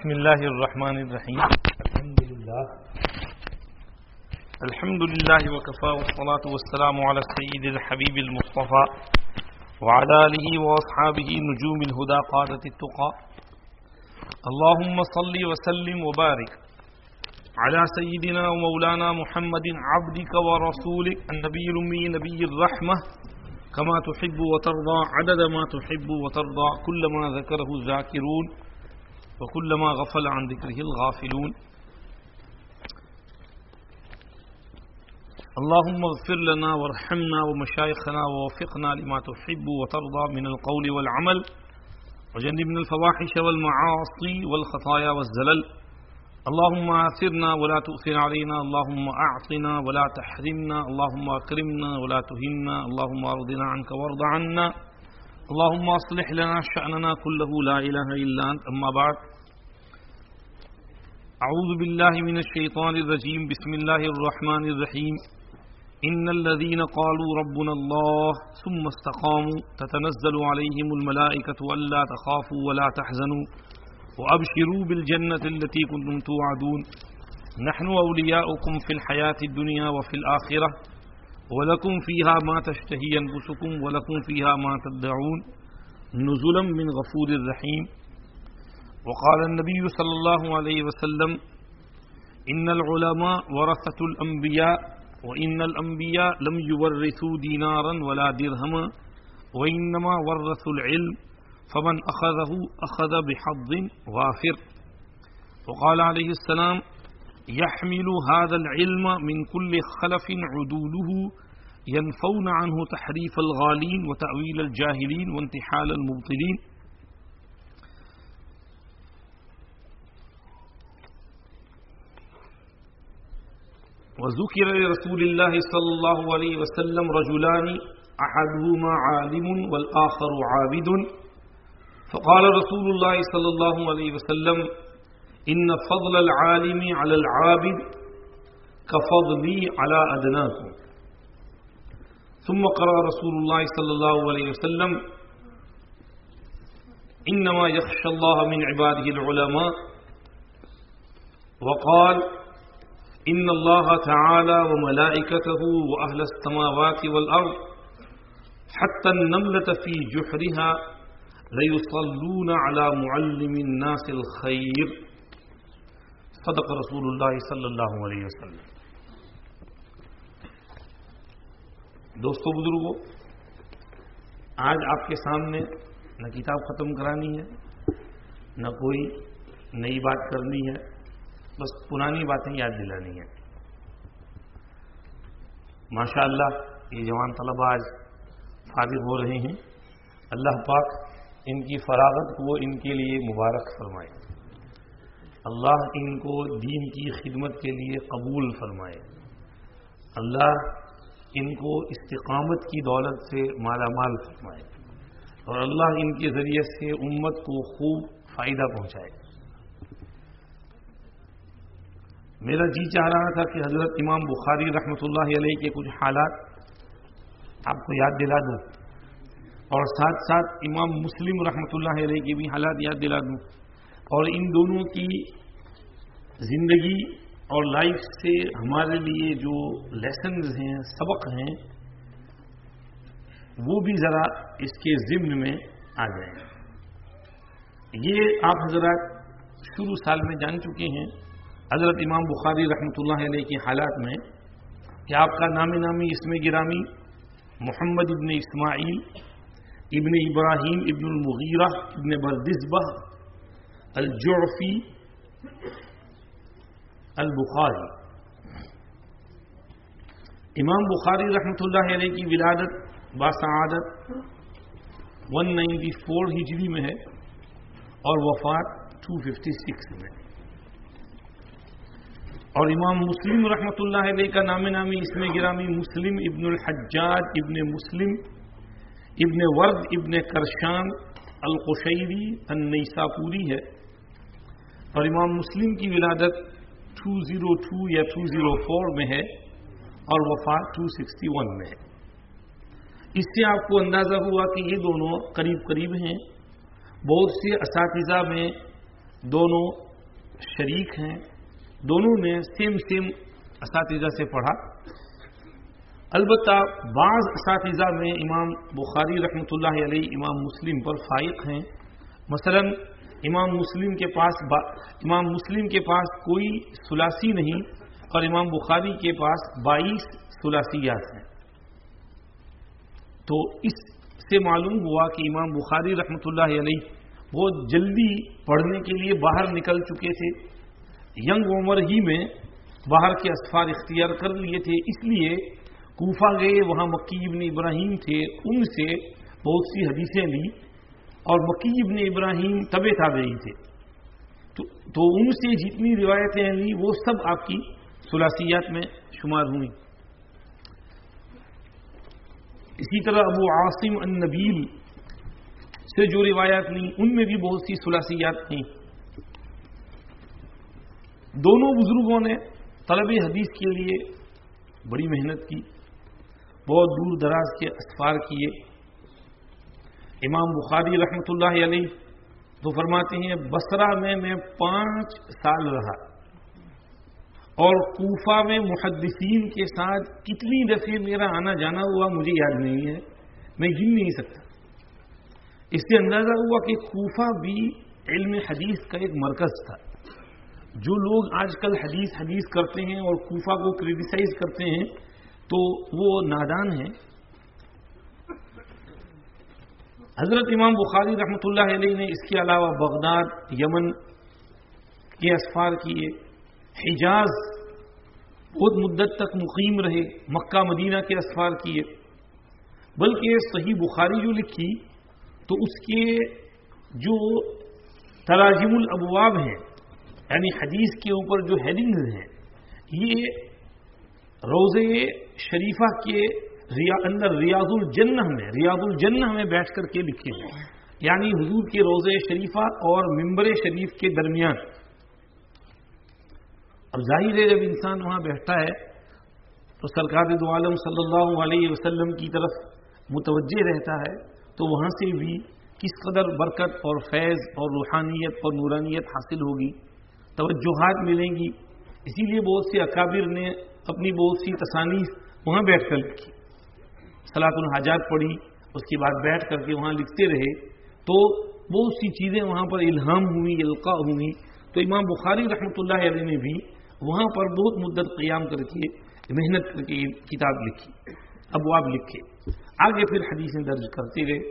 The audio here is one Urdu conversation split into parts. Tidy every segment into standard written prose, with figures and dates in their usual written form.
بسم اللہ الرحمن الرحیم الحمد للہ وکفى والصلاة والسلام علی السید الحبیب المصطفى وعلى آلہ واصحابہ نجوم الہدى قادة التقى اللہم صل وسلم وبارک على سیدنا ومولانا محمد عبدک ورسولک النبی الأمی نبی الرحمہ كما تحب وترضى عدد ما تحب وترضى كلما ذكره الذاكرون وكلما غفل عن ذكره الغافلون اللهم اغفر لنا وارحمنا ومشايخنا ووفقنا لما تحب وترضى من القول والعمل وجنبنا الفواحش والمعاصي والخطايا والزلل اللهم آثرنا ولا تؤثر علينا اللهم أعطنا ولا تحرمنا اللهم أكرمنا ولا تهنا اللهم أرضنا عنك وارض عنا اللهم أصلح لنا شأننا كله لا إله إلا أنت أما بعد أعوذ بالله من الشيطان الرجيم بسم الله الرحمن الرحيم إن الذين قالوا ربنا الله ثم استقاموا تتنزل عليهم الملائكة ألا تخافوا ولا تحزنوا وأبشروا بالجنة التي كنتم توعدون نحن أولياؤكم في الحياة الدنيا وفي الآخرة ولكم فيها ما تشتهي أنفسكم ولكم فيها ما تدعون نزلا من غفور رحيم وقال النبي صلى الله عليه وسلم إن العلماء ورثة الأنبياء وإن الأنبياء لم يورثوا دينارا ولا درهما وإنما ورثوا العلم فمن أخذه أخذ بحظ وافر وقال عليه السلام يحمل هذا العلم من كل خلف عدوله ينفون عنه تحريف الغالين وتأويل الجاهلين وانتحال المبطلين وذكر لرسول الله صلى الله عليه وسلم رجلان أحدهما عالم والآخر عابد فقال رسول الله صلى الله عليه وسلم إن فضل العالم على العابد كفضلي على أدناكم ثم قرأ رسول الله صلى الله عليه وسلم إنما يخشى الله من عباده العلماء وقال إن الله تعالى وملائكته وأهل السماوات والأرض حتى النملة في جحرها ليصلون على معلم الناس الخير صدق رسول اللہ صلی اللہ علیہ وسلم. دوستو بزرگوں، آج آپ کے سامنے نہ کتاب ختم کرانی ہے نہ کوئی نئی بات کرنی ہے، بس پرانی باتیں یاد دلانی ہے. ماشاء اللہ یہ جوان طلبہ آج فارغ ہو رہے ہیں. اللہ پاک ان کی فراغت کو ان کے لیے مبارک فرمائے. اللہ ان کو دین کی خدمت کے لیے قبول فرمائے. اللہ ان کو استقامت کی دولت سے مالا مال فرمائے اور اللہ ان کے ذریعے سے امت کو خوب فائدہ پہنچائے. میرا جی چاہ رہا تھا کہ حضرت امام بخاری رحمۃ اللہ علیہ کے کچھ حالات آپ کو یاد دلا دوں اور ساتھ ساتھ امام مسلم رحمۃ اللہ علیہ کی بھی حالات یاد دلا دوں اور ان دونوں کی زندگی اور لائف سے ہمارے لیے جو لیسنز ہیں، سبق ہیں، وہ بھی ذرا اس کے ضمن میں آ جائیں. یہ آپ حضرات شروع سال میں جان چکے ہیں حضرت امام بخاری رحمۃ اللہ علیہ کے حالات میں کہ آپ کا نام نامی اسم گرامی محمد ابن اسماعیل ابن ابراہیم ابن المغیرہ ابن بردزبہ الجعفی البخاری. امام بخاری رحمۃ اللہ علیہ کی ولادت باسعادت 194 ہجری میں ہے اور وفات 256 میں. اور امام مسلم رحمۃ اللہ علیہ کا نام نامی اسم گرامی مسلم ابن الحجاج ابن مسلم ابن ورد ابن کرشان القشیری النیساپوری ہے اور امام مسلم کی ولادت 202 یا 204 میں ہے اور وفات 261 میں ہے. اس سے آپ کو اندازہ ہوا کہ یہ دونوں قریب قریب ہیں. بہت سے اساتذہ میں دونوں شریک ہیں، دونوں نے سیم اساتذہ سے پڑھا. البتہ بعض اساتذہ میں امام بخاری رحمۃ اللہ علیہ امام مسلم پر فائق ہیں. مثلا امام مسلم کے پاس کوئی ثلاثی نہیں اور امام بخاری کے پاس 22 ثلاثیات ہیں. تو اس سے معلوم ہوا کہ امام بخاری رحمۃ اللہ علیہ بہت جلدی پڑھنے کے لیے باہر نکل چکے تھے، ینگ عمر ہی میں باہر کے اسفار اختیار کر لیے تھے. اس لیے کوفہ گئے، وہاں مکی ابن ابراہیم تھے، ان سے بہت سی حدیثیں لی، اور مکی ابن ابراہیم تبع تابعی تھے، تو ان سے جتنی روایتیں لی وہ سب آپ کی ثلاثیات میں شمار ہوئی. اسی طرح ابو عاصم النبیل سے جو روایات لی ان میں بھی بہت سی ثلاثیات تھیں. دونوں بزرگوں نے طلب حدیث کے لیے بڑی محنت کی، بہت دور دراز کے اسفار کیے. امام بخاری رحمۃ اللہ علیہ تو فرماتے ہیں بصرہ میں 5 سال رہا، اور کوفہ میں محدثین کے ساتھ کتنی دفعے میرا آنا جانا ہوا مجھے یاد نہیں ہے، میں گن نہیں سکتا. اس سے اندازہ ہوا کہ کوفہ بھی علم حدیث کا ایک مرکز تھا. جو لوگ آج کل حدیث کرتے ہیں اور کوفہ کو کریٹیسائز کرتے ہیں تو وہ نادان ہیں. حضرت امام بخاری رحمۃ اللہ علیہ نے اس کے علاوہ بغداد، یمن کے اسفار کیے، حجاز بہت مدت تک مقیم رہے، مکہ مدینہ کے اسفار کیے. بلکہ صحیح بخاری جو لکھی تو اس کے جو تراجم الابواب ہیں، یعنی حدیث کے اوپر جو ہیڈنگز ہیں، یہ روضہ شریفہ کے اندر ریاض الجنہ میں بیٹھ کر کے لکھے ہیں، یعنی حضور کے روضہ شریفہ اور ممبر شریف کے درمیان. اب ظاہر ہے جب انسان وہاں بیٹھتا ہے تو سرکار دو عالم صلی اللہ علیہ وسلم کی طرف متوجہ رہتا ہے، تو وہاں سے بھی کس قدر برکت اور فیض اور روحانیت اور نورانیت حاصل ہوگی، توجہات ملیں گی. اسی لیے بہت سے اکابر نے اپنی بہت سی تصانیف وہاں بیٹھ کر لکھی، صلاۃ الحاجات پڑھی، اس کے بعد بیٹھ کر کے وہاں لکھتے رہے، تو بہت سی چیزیں وہاں پر الہام ہوئی، القاء ہوئی. تو امام بخاری رحمۃ اللہ علیہ نے بھی وہاں پر بہت مدت قیام کر کے محنت کر کے کتاب لکھی، ابواب لکھے، آگے پھر حدیثیں درج کرتے گئے.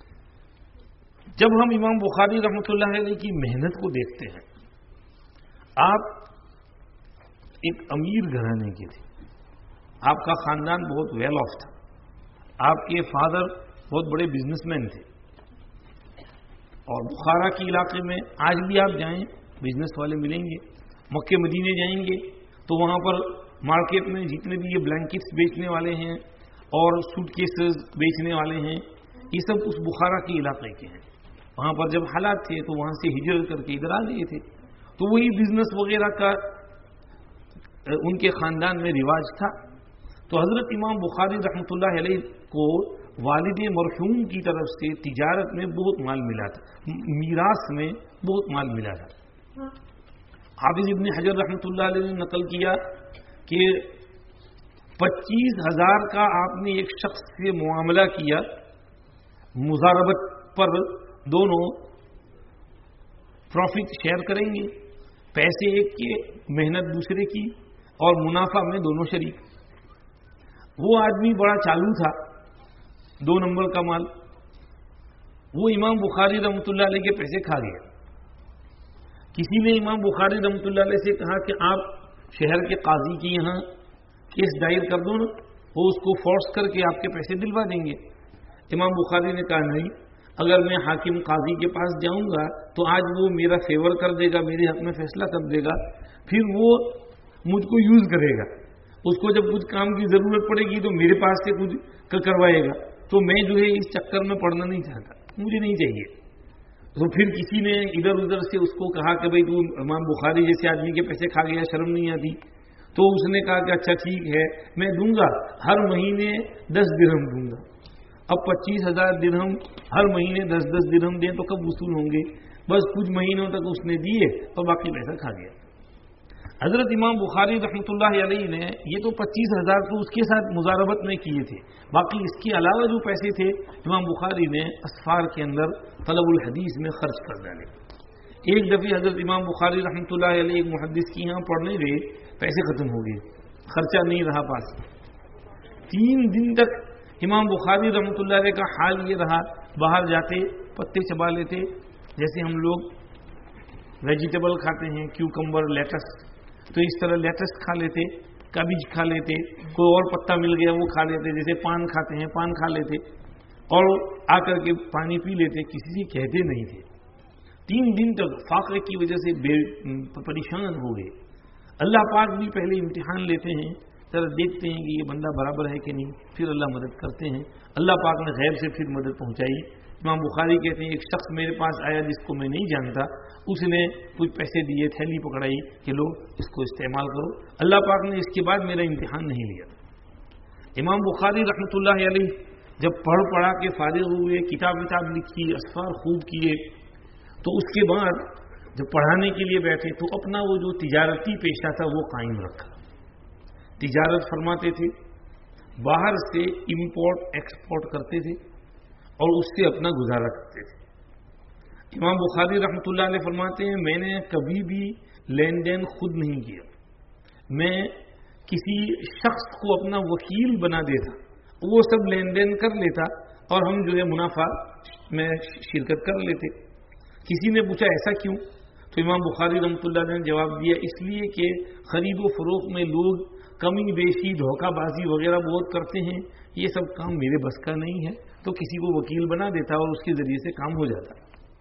جب ہم امام بخاری رحمۃ اللہ علیہ کی محنت کو دیکھتے ہیں، آپ ایک امیر گھرانے کے تھے، آپ کا خاندان بہت ویل آف تھا، آپ کے فادر بہت بڑے بزنس مین تھے، اور بخارا کے علاقے میں آج بھی آپ جائیں بزنس والے ملیں گے. مکے مدینے جائیں گے تو وہاں پر مارکیٹ میں جتنے بھی یہ بلینکٹس بیچنے والے ہیں اور سوٹ کیسز بیچنے والے ہیں، یہ سب اس بخارا کے علاقے کے ہیں. وہاں پر جب حالات تھے تو وہاں سے ہجرت کر کے ادھر آ گئے تھے، تو وہی بزنس وغیرہ کا ان کے خاندان میں رواج تھا. تو حضرت امام بخاری رحمۃ اللہ علیہ کو والد مرحوم کی طرف سے تجارت میں بہت مال ملا تھا، میراث میں بہت مال ملا تھا. حافظ ابن حجر رحمۃ اللہ علیہ نے نقل کیا کہ 25,000 کا آپ نے ایک شخص سے معاملہ کیا، مضاربت پر دونوں پروفٹ شیئر کریں گے، پیسے ایک کے، محنت دوسرے کی، اور منافع میں دونوں شریک. وہ آدمی بڑا چالو تھا، 2 نمبر کا مال. وہ امام بخاری رحمۃ اللہ علیہ کے پیسے کھا گیا. کسی نے امام بخاری رحمۃ اللہ علیہ سے کہا کہ آپ شہر کے قاضی کے یہاں کیس دائر کر دو نا، وہ اس کو فورس کر کے آپ کے پیسے دلوا دیں گے. امام بخاری نے کہا نہیں، اگر میں حاکم قاضی کے پاس جاؤں گا تو آج وہ میرا فیور کر دے گا، میرے حق میں فیصلہ کر دے گا، پھر وہ مجھ کو یوز کرے گا، اس کو جب کچھ کام کی ضرورت پڑے گی تو میرے پاس سے کچھ کروائے گا. تو میں جو ہے اس چکر میں پڑنا نہیں چاہتا، مجھے نہیں چاہیے. تو پھر کسی نے ادھر ادھر سے اس کو کہا کہ بھائی تو امام بخاری جیسے آدمی کے پیسے کھا گیا، شرم نہیں آتی؟ تو اس نے کہا کہ اچھا ٹھیک ہے، میں دوں گا، ہر مہینے 10 درہم دوں گا. اب 25,000 درہم ہر مہینے 10 درہم دیں تو کب وصول ہوں گے؟ بس کچھ مہینوں تک اس نے دیے اور باقی پیسہ کھا گیا. حضرت امام بخاری رحمۃ اللہ علیہ نے یہ تو 25,000 تو اس کے ساتھ مزاربت میں کیے تھے، باقی اس کے علاوہ جو پیسے تھے امام بخاری نے اسفار کے اندر طلب الحدیث میں خرچ کر ڈالے. ایک دفعہ حضرت امام بخاری رحمۃ اللہ علیہ ایک محدث کی یہاں پڑھنے گئے، پیسے ختم ہو گئے، خرچہ نہیں رہا پاس. 3 دن تک امام بخاری رحمۃ اللہ علیہ کا حال یہ رہا، باہر جاتے پتے چبا لیتے جیسے ہم لوگ ویجیٹیبل کھاتے ہیں، کیوکمبر، لیٹس، تو اس طرح لیٹس کھا لیتے، کابج کھا لیتے، کوئی اور پتا مل گیا وہ کھا لیتے، جیسے پان کھاتے ہیں پان کھا لیتے، اور آ کر کے پانی پی لیتے، کسی سے کہتے نہیں تھے. 3 دن تک فاقے کی وجہ سے پریشان ہو گئے. اللہ پاک بھی پہلے امتحان لیتے ہیں، ذرا دیکھتے ہیں کہ یہ بندہ برابر ہے کہ نہیں، پھر اللہ مدد کرتے ہیں. اللہ پاک نے غیب سے پھر مدد پہنچائی. امام بخاری کہتے ہیں ایک شخص میرے پاس آیا جس کو میں نہیں جانتا، اس نے کچھ پیسے دیے، تھیلی پکڑائی کہ لو اس کو استعمال کرو. اللہ پاک نے اس کے بعد میرا امتحان نہیں لیا. امام بخاری رحمۃ اللہ علیہ جب پڑھا کے فارغ ہوئے، کتاب لکھی، اسفار خوب کیے، تو اس کے بعد جب پڑھانے کے لیے بیٹھے تو اپنا وہ جو تجارتی پیشہ تھا وہ قائم رکھا. تجارت فرماتے تھے، باہر سے امپورٹ ایکسپورٹ کرتے تھے اور اس سے اپنا گزارا کرتے تھے. امام بخاری رحمۃ اللہ علیہ فرماتے ہیں میں نے کبھی بھی لین دین خود نہیں کیا، میں کسی شخص کو اپنا وکیل بنا دیتا، وہ سب لین دین کر لیتا اور ہم جو ہے منافع میں شرکت کر لیتے. کسی نے پوچھا ایسا کیوں؟ تو امام بخاری رحمۃ اللہ علیہ نے جواب دیا اس لیے کہ خرید و فروخت میں لوگ کمی بیشی، دھوکہ بازی وغیرہ بہت کرتے ہیں، یہ سب کام میرے بس کا نہیں ہے، تو کسی کو وکیل بنا دیتا اور اس کے ذریعے سے کام ہو جاتا.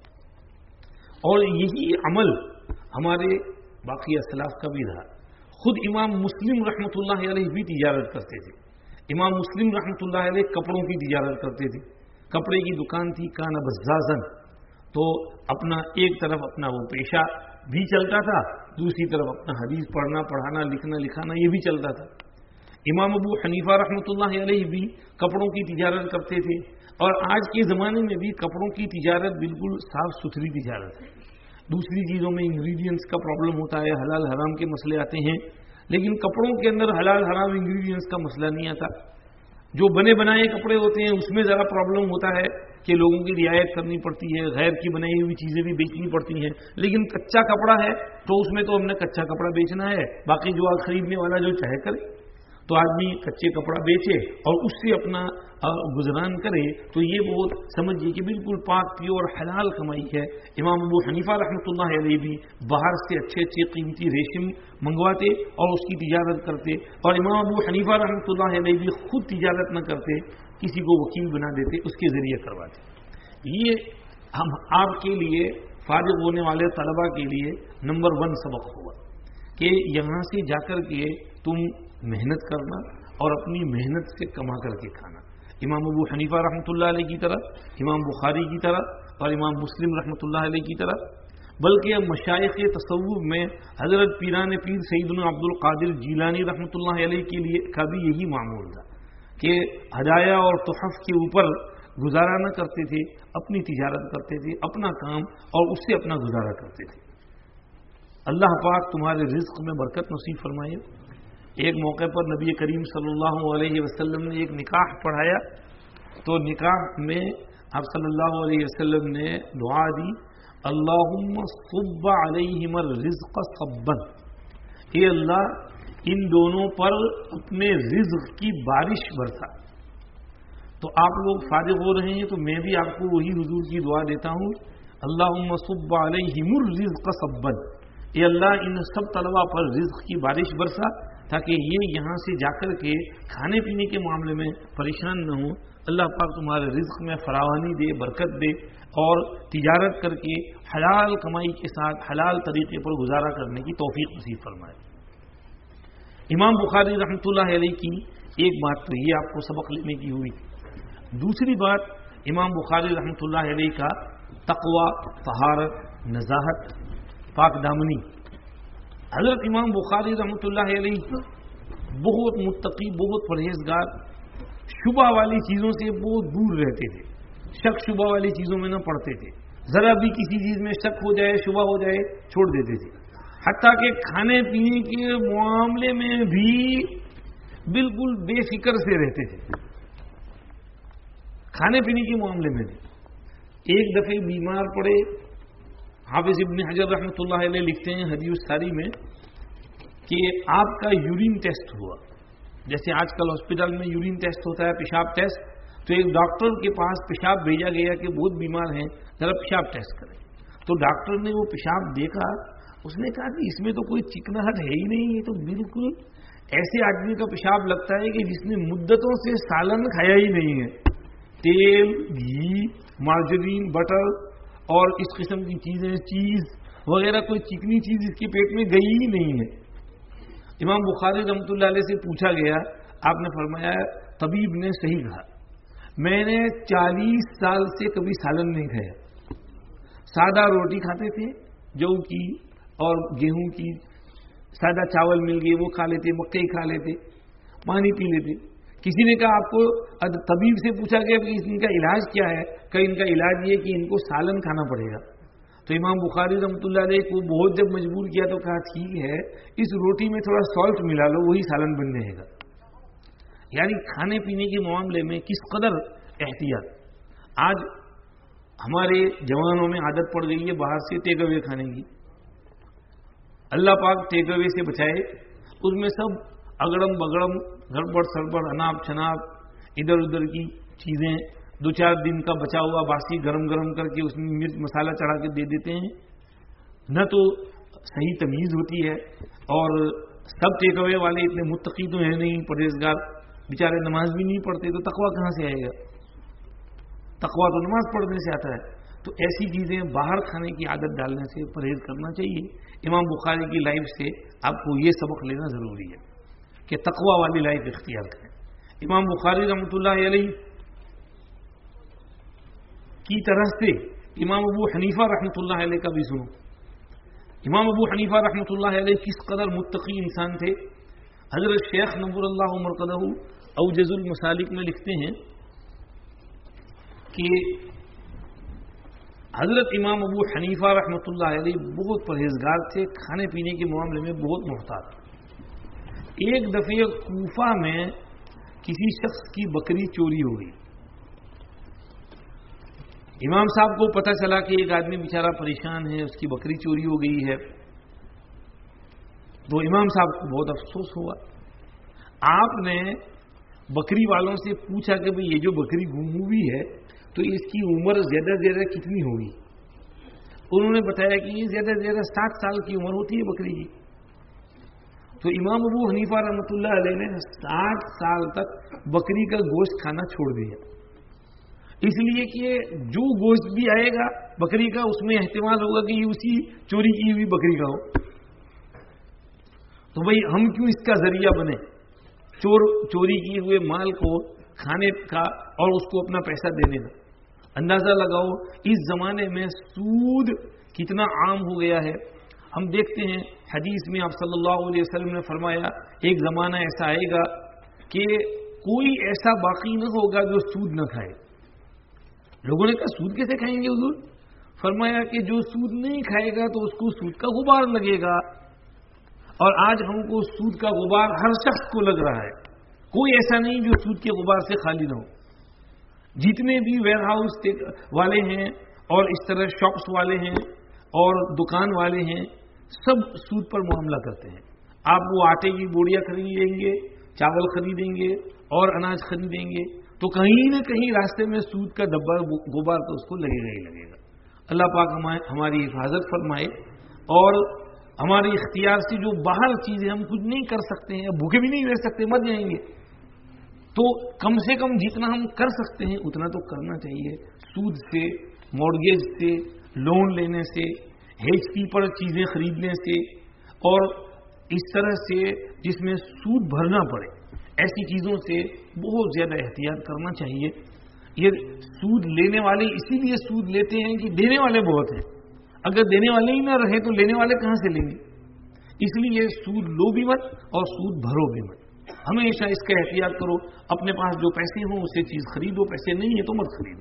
اور یہی عمل ہمارے باقی اسلاف کا بھی رہا. خود امام مسلم رحمۃ اللہ علیہ بھی تجارت کرتے تھے. امام مسلم رحمۃ اللہ علیہ کپڑوں کی تجارت کرتے تھے، کپڑے کی دکان تھی، کان بزازن، تو اپنا ایک طرف اپنا وہ پیشہ بھی چلتا تھا، دوسری طرف اپنا حدیث پڑھنا، پڑھانا، لکھنا یہ بھی چلتا تھا. امام ابو حنیفہ رحمۃ اللہ علیہ بھی کپڑوں کی تجارت کرتے تھے، اور آج کے زمانے میں بھی کپڑوں کی تجارت بالکل صاف ستھری تجارت ہے. دوسری چیزوں میں انگریڈینٹس کا پرابلم ہوتا ہے، حلال حرام کے مسئلے آتے ہیں، لیکن کپڑوں کے اندر حلال حرام انگریڈینٹس کا مسئلہ نہیں آتا. جو بنے بنائے کپڑے ہوتے ہیں اس میں ذرا پرابلم ہوتا ہے کہ لوگوں کی رعایت کرنی پڑتی ہے، غیر کی بنائی ہوئی چیزیں بھی بیچنی پڑتی ہیں، لیکن کچا کپڑا ہے تو اس میں تو ہم نے کچا کپڑا بیچنا ہے، باقی جو خریدنے والا جو چاہے کرے. تو آدمی کچے کپڑا بیچے اور اس سے اپنا گزران کرے تو یہ بہت سمجھیے کہ بالکل پاک پیور حلال کمائی ہے. امام ابو حنیفہ رحمۃ اللہ علیہ بھی باہر سے اچھے قیمتی ریشم منگواتے اور اس کی تجارت کرتے، اور امام ابو حنیفہ رحمۃ اللہ علیہ بھی خود تجارت نہ کرتے، کسی کو وکیل بنا دیتے، اس کے ذریعے کرواتے. یہ ہم آپ کے لیے فارغ ہونے والے طلباء کے لیے نمبر 1 سبق ہوگا کہ یہاں سے جا کر کے تم محنت کرنا اور اپنی محنت سے کما کر کے کھانا. امام ابو حنیفہ رحمۃ اللہ علیہ کی طرح، امام بخاری کی طرح اور امام مسلم رحمۃ اللہ علیہ کی طرح، بلکہ مشائخ تصوف میں حضرت پیران پیر سیدنا عبد القادر جیلانی رحمۃ اللہ علیہ کے لیے کا بھی یہی معمول تھا کہ ہدایہ اور تحف کے اوپر گزارا نہ کرتے تھے، اپنی تجارت کرتے تھے، اپنا کام، اور اس سے اپنا گزارا کرتے تھے. اللہ پاک تمہارے رزق میں برکت نصیب فرمائے. ایک موقع پر نبی کریم صلی اللہ علیہ وسلم نے ایک نکاح پڑھایا، تو نکاح میں آپ صلی اللہ علیہ وسلم نے دعا دی، اللہم صب علیہم الرزق صبا، اے اللہ ان دونوں پر اپنے رزق کی بارش برسا. تو آپ لوگ فارغ ہو رہے ہیں تو میں بھی آپ کو وہی حضور کی دعا دیتا ہوں، اللہم صب علیہم الرزق صبا، اے اللہ ان سب طلباء پر رزق کی بارش برسا تاکہ یہ یہاں سے جا کر کے کھانے پینے کے معاملے میں پریشان نہ ہوں. اللہ پاک تمہارے رزق میں فراوانی دے، برکت دے، اور تجارت کر کے حلال کمائی کے ساتھ حلال طریقے پر گزارا کرنے کی توفیق نصیب فرمائے. امام بخاری رحمۃ اللہ علیہ کی ایک بات تو یہ آپ کو سبق لینے کی ہوئی. دوسری بات امام بخاری رحمۃ اللہ علیہ کا تقوی، طہارت، نزاہت، پاک دامنی. حضرت امام بخاری رحمۃ اللہ علیہ بہت متقی، بہت پرہیزگار، شبہ والی چیزوں سے بہت دور رہتے تھے، شک شبہ والی چیزوں میں نہ پڑتے تھے، ذرا بھی کسی چیز میں شک ہو جائے، شبہ ہو جائے، چھوڑ دیتے تھے. حتیٰ کہ کھانے پینے کے معاملے میں بھی بالکل بے فکر سے رہتے تھے. کھانے پینے کے معاملے میں بھی. ایک دفعہ بیمار پڑے، حافظ ابن حجر رحمۃ اللہ علیہ لکھتے ہیں حدیث الساری میں کہ آپ کا یورین ٹیسٹ ہوا. جیسے آج کل ہاسپٹل میں یورین ٹیسٹ ہوتا ہے، پیشاب ٹیسٹ، تو ایک ڈاکٹر کے پاس پیشاب بھیجا گیا کہ بہت بیمار ہیں، ذرا پیشاب ٹیسٹ کریں. تو ڈاکٹر نے وہ پیشاب دیکھا، اس نے کہا کہ اس میں تو کوئی چکناہٹ ہے ہی نہیں، یہ تو بالکل ایسے آدمی کا پیشاب لگتا ہے کہ جس نے مدتوں سے سالن کھایا ہی نہیں ہے. تیل، گھی، مارجرین، بٹر اور اس قسم کی چیزیں، چیز وغیرہ، کوئی چکنی چیز اس کے پیٹ میں گئی ہی نہیں ہے. امام بخاری رحمۃ اللہ علیہ سے پوچھا گیا، آپ نے فرمایا طبیب نے صحیح کہا، میں نے 40 سال سے کبھی سالن نہیں کھایا. سادہ روٹی کھاتے تھے، جو کی اور گیہوں کی، سادہ چاول مل گئے وہ کھا لیتے، مکئی کھا لیتے، پانی پی لیتے. کسی نے کہا آپ کو طبیب سے پوچھا گیا کہ ان کا علاج کیا ہے، کہ ان کا علاج یہ کہ ان کو سالن کھانا پڑے گا. تو امام بخاری رحمۃ اللہ علیہ کو بہت جب مجبور کیا تو کہا ٹھیک ہے، اس روٹی میں تھوڑا سالٹ ملا لو، وہی سالن بن جائے گا. یعنی کھانے پینے کے معاملے میں کس قدر احتیاط. آج ہمارے جوانوں میں عادت پڑ گئی ہے باہر سے ٹیک اوے کھانے کی. اللہ پاک ٹیک اوے سے بچائے، اس میں سب اگڑم بگڑم، گڑبڑ سڑبڑ، اناپ شناپ، ادھر ادھر کی چیزیں، 2-4 دن کا بچا ہوا باسی گرم گرم کر کے اس میں مرچ مسالہ چڑھا کے دے دیتے ہیں. نہ تو صحیح تمیز ہوتی ہے، اور سب ٹیک اوے والے اتنے متقی تو ہیں نہیں، پرہیزگار، بیچارے نماز بھی نہیں پڑھتے، تو تقویٰ کہاں سے آئے گا؟ تقویٰ تو نماز پڑھنے سے آتا ہے. تو ایسی چیزیں باہر کھانے کی عادت ڈالنے سے پرہیز کرنا چاہیے. امام بخاری کی لائف سے آپ کو یہ سبق لینا ضروری ہے کہ تقویٰ والی لائف اختیار کریں. امام بخاری رحمۃ اللہ علیہ کی طرح سے امام ابو حنیفہ رحمۃ اللہ علیہ کا بھی سنو. امام ابو حنیفہ رحمۃ اللہ علیہ کس قدر متقی انسان تھے. حضرت شیخ نور اللہ مرقدہ اوجز المسالک میں لکھتے ہیں کہ حضرت امام ابو حنیفہ رحمۃ اللہ علیہ بہت پرہیزگار تھے، کھانے پینے کے معاملے میں بہت محتاط. ایک دفعہ کوفہ میں کسی شخص کی بکری چوری ہو گئی. امام صاحب کو پتہ چلا کہ ایک آدمی بیچارہ پریشان ہے، اس کی بکری چوری ہو گئی ہے. تو امام صاحب کو بہت افسوس ہوا. آپ نے بکری والوں سے پوچھا کہ بھئی یہ جو بکری گم ہوئی ہے تو اس کی عمر زیادہ زیادہ کتنی ہوگی؟ انہوں نے بتایا کہ یہ زیادہ زیادہ 60 سال کی عمر ہوتی ہے بکری کی. تو امام ابو حنیفہ رحمۃ اللہ علیہ نے 60 سال تک بکری کا گوشت کھانا چھوڑ دیا، اس لیے کہ جو گوشت بھی آئے گا بکری کا اس میں احتمال ہوگا کہ یہ اسی چوری کی ہوئی بکری کا ہو. تو بھئی ہم کیوں اس کا ذریعہ بنے چوری کیے ہوئے مال کو کھانے کا اور اس کو اپنا پیسہ دینے کا. اندازہ لگاؤ اس زمانے میں سود کتنا عام ہو گیا ہے. ہم دیکھتے ہیں حدیث میں آپ صلی اللہ علیہ وسلم نے فرمایا ایک زمانہ ایسا آئے گا کہ کوئی ایسا باقی نہ ہوگا جو سود نہ کھائے. لوگوں نے کہا سود کیسے کھائیں گے حضور؟ فرمایا کہ جو سود نہیں کھائے گا تو اس کو سود کا غبار لگے گا. اور آج ہم کو سود کا غبار ہر شخص کو لگ رہا ہے. کوئی ایسا نہیں جو سود کے غبار سے خالی نہ ہو. جتنے بھی ویئر ہاؤس والے ہیں اور اس طرح شاپس والے ہیں اور دکان والے ہیں، سب سود پر معاملہ کرتے ہیں. آپ وہ آٹے کی بوریاں خریدیں گے، چاول خریدیں گے اور اناج خریدیں گے تو کہیں نہ کہیں راستے میں سود کا ڈبہ غبار تو اس کو لگے گا ہی لگے گا. اللہ پاک ہماری حفاظت فرمائے. اور ہمارے اختیار سے جو باہر چیزیں ہم کچھ نہیں کر سکتے ہیں، بھوکے بھی نہیں رہ سکتے، مر جائیں گے، تو کم سے کم جتنا ہم کر سکتے ہیں اتنا تو کرنا چاہیے. سود سے، مورگیج سے، لون لینے سے، ہیچ پی پر چیزیں خریدنے سے اور اس طرح سے جس میں سود بھرنا پڑے، ایسی چیزوں سے بہت زیادہ احتیاط کرنا چاہیے. یہ سود لینے والے اسی لیے سود لیتے ہیں کہ دینے والے بہت ہیں. اگر دینے والے ہی نہ رہے تو لینے والے کہاں سے لیں گے؟ اس لیے سود لو بھی مت اور سود بھرو بھی مت. ہمیشہ اس کا احتیاط کرو. اپنے پاس جو پیسے ہوں اس سے چیز خریدو، پیسے نہیں ہے تو مت خریدو.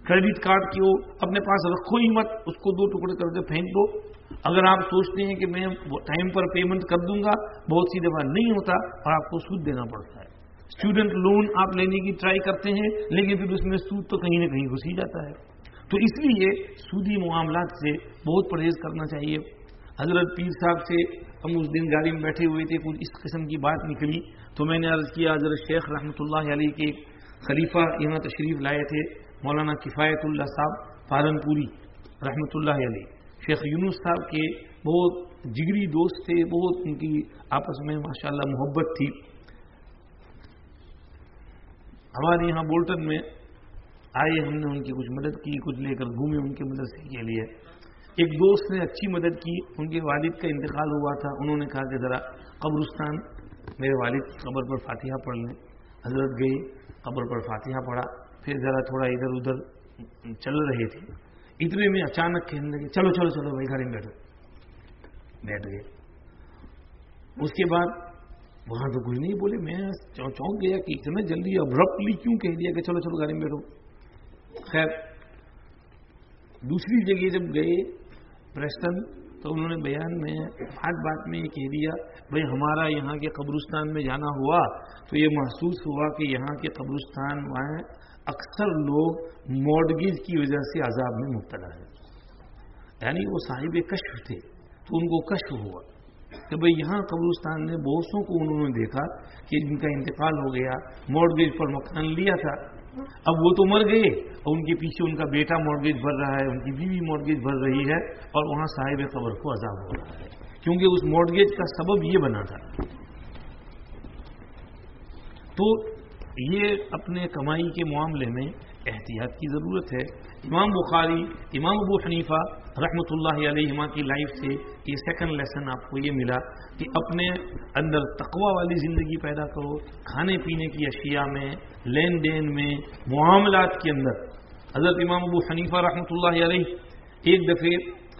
کریڈٹ کارڈ کی ہو اپنے پاس رکھو ہی مت، اس کو 2 ٹکڑے کر کے پھینک دو۔ اگر آپ سوچتے ہیں کہ میں ٹائم پر پیمنٹ کر دوں گا، بہت سی دفعہ نہیں ہوتا اور آپ کو سود دینا پڑتا ہے۔ اسٹوڈنٹ لون آپ لینے کی ٹرائی کرتے ہیں لیکن پھر اس میں سود تو کہیں نہ کہیں گھس ہی جاتا ہے۔ تو اس لیے سودی معاملات سے بہت پرہیز کرنا چاہیے۔ حضرت پیر صاحب سے ہم اس دن گاڑی میں بیٹھے ہوئے تھے، کچھ اس قسم کی بات نکلی تو میں نے عرض کیا، حضرت شیخ رحمۃ اللہ علیہ کے خلیفہ یہاں تشریف لائے تھے، مولانا کفایت اللہ صاحب پالنپوری رحمۃ اللہ علیہ، شیخ یونس صاحب کے بہت جگری دوست تھے، بہت ان کی آپس میں ماشاءاللہ محبت تھی۔ ہمارے یہاں بولٹن میں آئے، ہم نے ان کی کچھ مدد کی، کچھ لے کر گھومے ان کے مدرسے کے لیے۔ ایک دوست نے اچھی مدد کی، ان کے والد کا انتقال ہوا تھا، انہوں نے کہا کہ ذرا قبرستان میرے والد کی قبر پر فاتحہ پڑھ لیں۔ حضرت گئے، قبر پر فاتحہ پڑھا، پھر ذرا تھوڑا ادھر ادھر چل رہے تھے، اتنے میں اچانک کہنے لگے چلو چلو چلو بھائی گاڑی میں بیٹھ گئے۔ اس کے بعد وہاں تو کچھ نہیں بولے، میں چونک گیا کہ اتنا جلدی ابرپٹلی کیوں کہہ دیا کہ چلو چلو گاڑی میں بیٹھو۔ خیر دوسری جگہ جب گئے پریسٹن، تو انہوں نے بیان میں بات میں یہ کہہ دیا، بھئی ہمارا یہاں کے قبرستان میں جانا ہوا تو یہ محسوس ہوا کہ یہاں کے قبرستان میں اکثر لوگ مورگیج کی وجہ سے عذاب میں مبتلا ہے، یعنی وہ صاحب کشف تھے تو ان کو کشف ہوا کہ بھئی یہاں قبرستان میں بہت سو کو انہوں نے دیکھا کہ جن کا انتقال ہو گیا، مورگیج پر مکان لیا تھا، اب وہ تو مر گئے اور ان کے پیچھے ان کا بیٹا مورگیج بھر رہا ہے، ان کی بیوی مورگیج بھر رہی ہے، اور وہاں صاحب قبر کو عذاب ہو رہا ہے، کیونکہ اس مورگیج کا سبب یہ بنا تھا۔ تو یہ اپنے کمائی کے معاملے میں احتیاط کی ضرورت ہے۔ امام بخاری، امام ابو حنیفہ رحمۃ اللہ علیہما کی لائف سے یہ سیکنڈ لیسن آپ کو یہ ملا کہ اپنے اندر تقوی والی زندگی پیدا کرو، کھانے پینے کی اشیاء میں، لین دین میں، معاملات کے اندر۔ حضرت امام ابو حنیفہ رحمۃ اللہ علیہ ایک دفعہ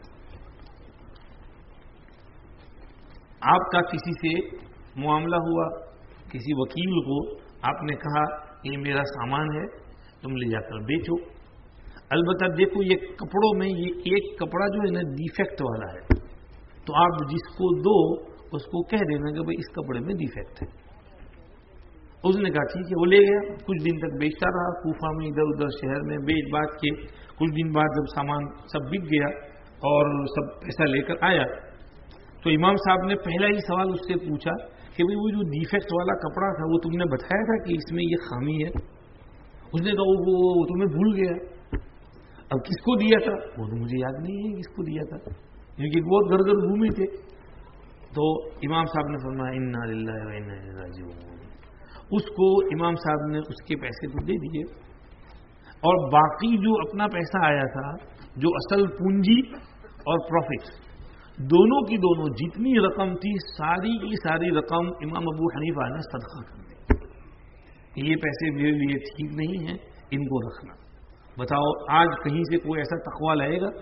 آپ کا کسی سے معاملہ ہوا، کسی وکیل کو آپ نے کہا یہ میرا سامان ہے، تم لے جا کر بیچو، البتہ دیکھو یہ کپڑوں میں یہ ایک کپڑا جو ہے نا ڈیفیکٹ والا ہے، تو آپ جس کو دو اس کو کہہ دینا کہ بھئی اس کپڑے میں ڈیفیکٹ ہے۔ اس نے کہا ٹھیک ہے، وہ لے گیا، کچھ دن تک بیچتا رہا کوفہ میں، ادھر ادھر شہر میں بیچ بات کے، کچھ دن بعد جب سامان سب بک گیا اور سب پیسہ لے کر آیا تو امام صاحب نے پہلا ہی سوال اس سے پوچھا کہ بھئی وہ جو ڈیفیکٹ والا کپڑا تھا وہ تم نے بتایا تھا کہ اس میں یہ خامی ہے؟ اس نے کہا وہ تمہیں بھول گیا، اب کس کو دیا تھا؟ وہ تو مجھے یاد نہیں ہے کس کو دیا تھا، کیونکہ بہت گھر گھر گھومے تھے۔ تو امام صاحب نے فرمایا انا للہ و انا الیہ راجعون، اس کو امام صاحب نے اس کے پیسے تو دے دیے، اور باقی جو اپنا پیسہ آیا تھا، جو اصل پونجی اور پروفٹ دونوں کی دونوں جتنی رقم تھی ساری کی ساری رقم امام ابو حنیفہ نے صدقہ کر دی۔ یہ پیسے میرے لیے ٹھیک نہیں ہیں، ان کو رکھنا۔ بتاؤ آج کہیں سے کوئی ایسا تقویٰ لائے گا؟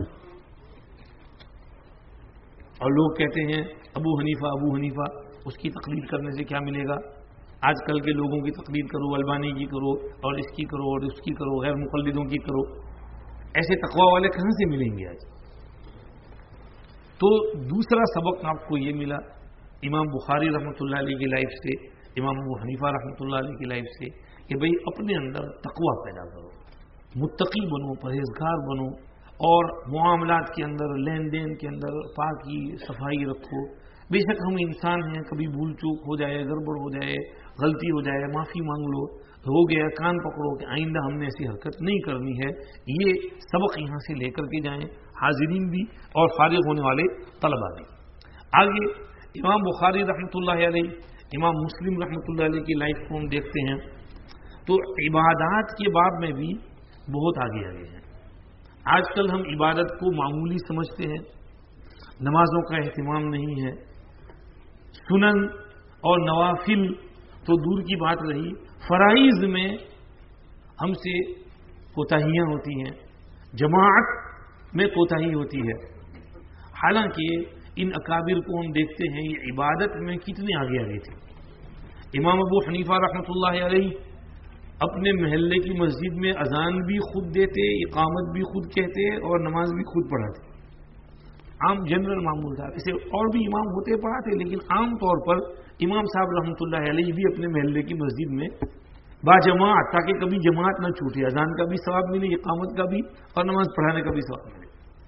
اور لوگ کہتے ہیں ابو حنیفہ اس کی تقلید کرنے سے کیا ملے گا؟ آج کل کے لوگوں کی تقلید کرو، البانی کی کرو، اور اس کی کرو، اور اس کی کرو، غیر مقلدوں کی کرو، ایسے تقویٰ والے کہاں سے ملیں گے آج؟ تو دوسرا سبق آپ کو یہ ملا امام بخاری رحمۃ اللہ علیہ کی لائف سے، امام ابو حنیفہ رحمۃ اللہ علیہ کی لائف سے، کہ بھئی اپنے اندر تقویٰ پیدا کرو، متقی بنو، پرہیزگار بنو، اور معاملات کے اندر، لین دین کے اندر پاکی صفائی رکھو۔ بے شک ہم انسان ہیں، کبھی بھول چوک ہو جائے، گڑبڑ ہو جائے، غلطی ہو جائے، معافی مانگ لو، ہو گیا کان پکڑو کہ آئندہ ہم نے ایسی حرکت نہیں کرنی ہے۔ یہ سبق یہاں سے لے کر کے جائیں، حاضرین بھی اور فارغ ہونے والے طلباء بھی۔ آگے امام بخاری رحمۃ اللہ علیہ، امام مسلم رحمۃ اللہ علیہ کی لائف کو ہم دیکھتے ہیں تو عبادات کے باب میں بھی بہت آگے ہیں۔ آج کل ہم عبادت کو معمولی سمجھتے ہیں، نمازوں کا اہتمام نہیں ہے، سنن اور نوافل تو دور کی بات رہی، فرائض میں ہم سے کوتاہیاں ہوتی ہیں، جماعت میں کوتاہی ہوتی ہے۔ حالانکہ ان اکابر کو ہم دیکھتے ہیں یہ عبادت میں کتنے آگے تھے۔ امام ابو حنیفہ رحمۃ اللہ علیہ اپنے محلے کی مسجد میں اذان بھی خود دیتے، اقامت بھی خود کہتے اور نماز بھی خود پڑھاتے. عام جنرل معمول تھا. اسے اور بھی امام ہوتے پڑھاتے، لیکن عام طور پر امام صاحب رحمۃ اللہ علیہ بھی اپنے محلے کی مسجد میں باجماعت، تاکہ کبھی جماعت نہ چھوٹے، اذان کا بھی ثواب ملے، اقامت کا بھی اور نماز پڑھانے کا بھی ثواب ملے.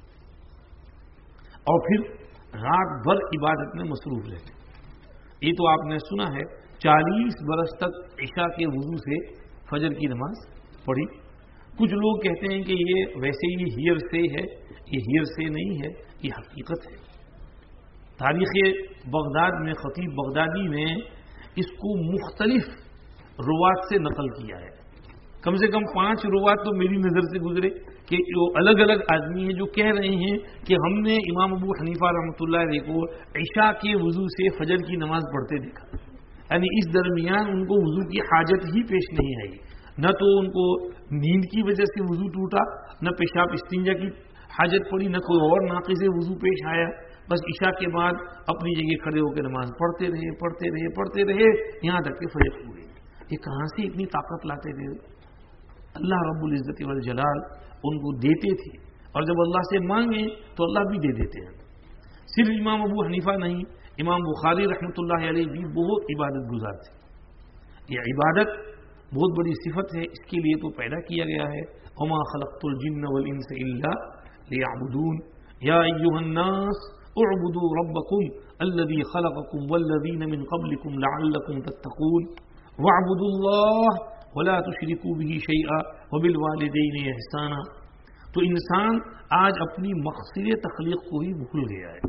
اور پھر رات بھر عبادت میں مصروف رہتے. یہ تو آپ نے سنا ہے 40 برس تک عشاء کے وضو سے فجر کی نماز پڑھی. کچھ لوگ کہتے ہیں کہ یہ ویسے ہی ہیئر سے ہے. یہ ہیئر سے نہیں ہے، یہ حقیقت ہے. تاریخ بغداد میں خطیب بغدادی نے اس کو مختلف روات سے نقل کیا ہے. کم سے کم 5 روات تو میری نظر سے گزرے کہ جو الگ الگ آدمی ہیں جو کہہ رہے ہیں کہ ہم نے امام ابو حنیفہ رحمۃ اللہ علیہ کو عشاء کے وضو سے فجر کی نماز پڑھتے دیکھا. یعنی اس درمیان ان کو وضو کی حاجت ہی پیش نہیں آئی. نہ تو ان کو نیند کی وجہ سے وضو ٹوٹا، نہ پیشاب استنجا کی حاجت پڑی، نہ کوئی اور ناقض وضو پیش آیا. بس عشاء کے بعد اپنی جگہ کھڑے ہو کے نماز پڑھتے رہے یہاں تک کہ فجر ہو گئی. یہ کہاں سے اتنی طاقت لاتے تھے؟ اللہ رب العزت والجلال ان کو دیتے تھے، اور جب اللہ سے مانگیں تو اللہ بھی دے دیتے ہیں. صرف امام ابو حنیفہ نہیں، امام بخاری رحمۃ اللہ علیہ بھی بہت عبادت گزار تھے. یہ عبادت بہت بڑی صفت ہے، اس کے لیے تو پیدا کیا گیا ہے. وما خلقت الجن والانس الا ليعبدون یا ایھا الناس اعبدوا ربکم الذی خلقکم والذین من قبلکم لعلکم تتقون واعبدوا اللہ ولا تشرکوا به شیئا وبالوالدین احسانا. تو انسان آج اپنی مقصد تخلیق کو ہی بھول گیا ہے.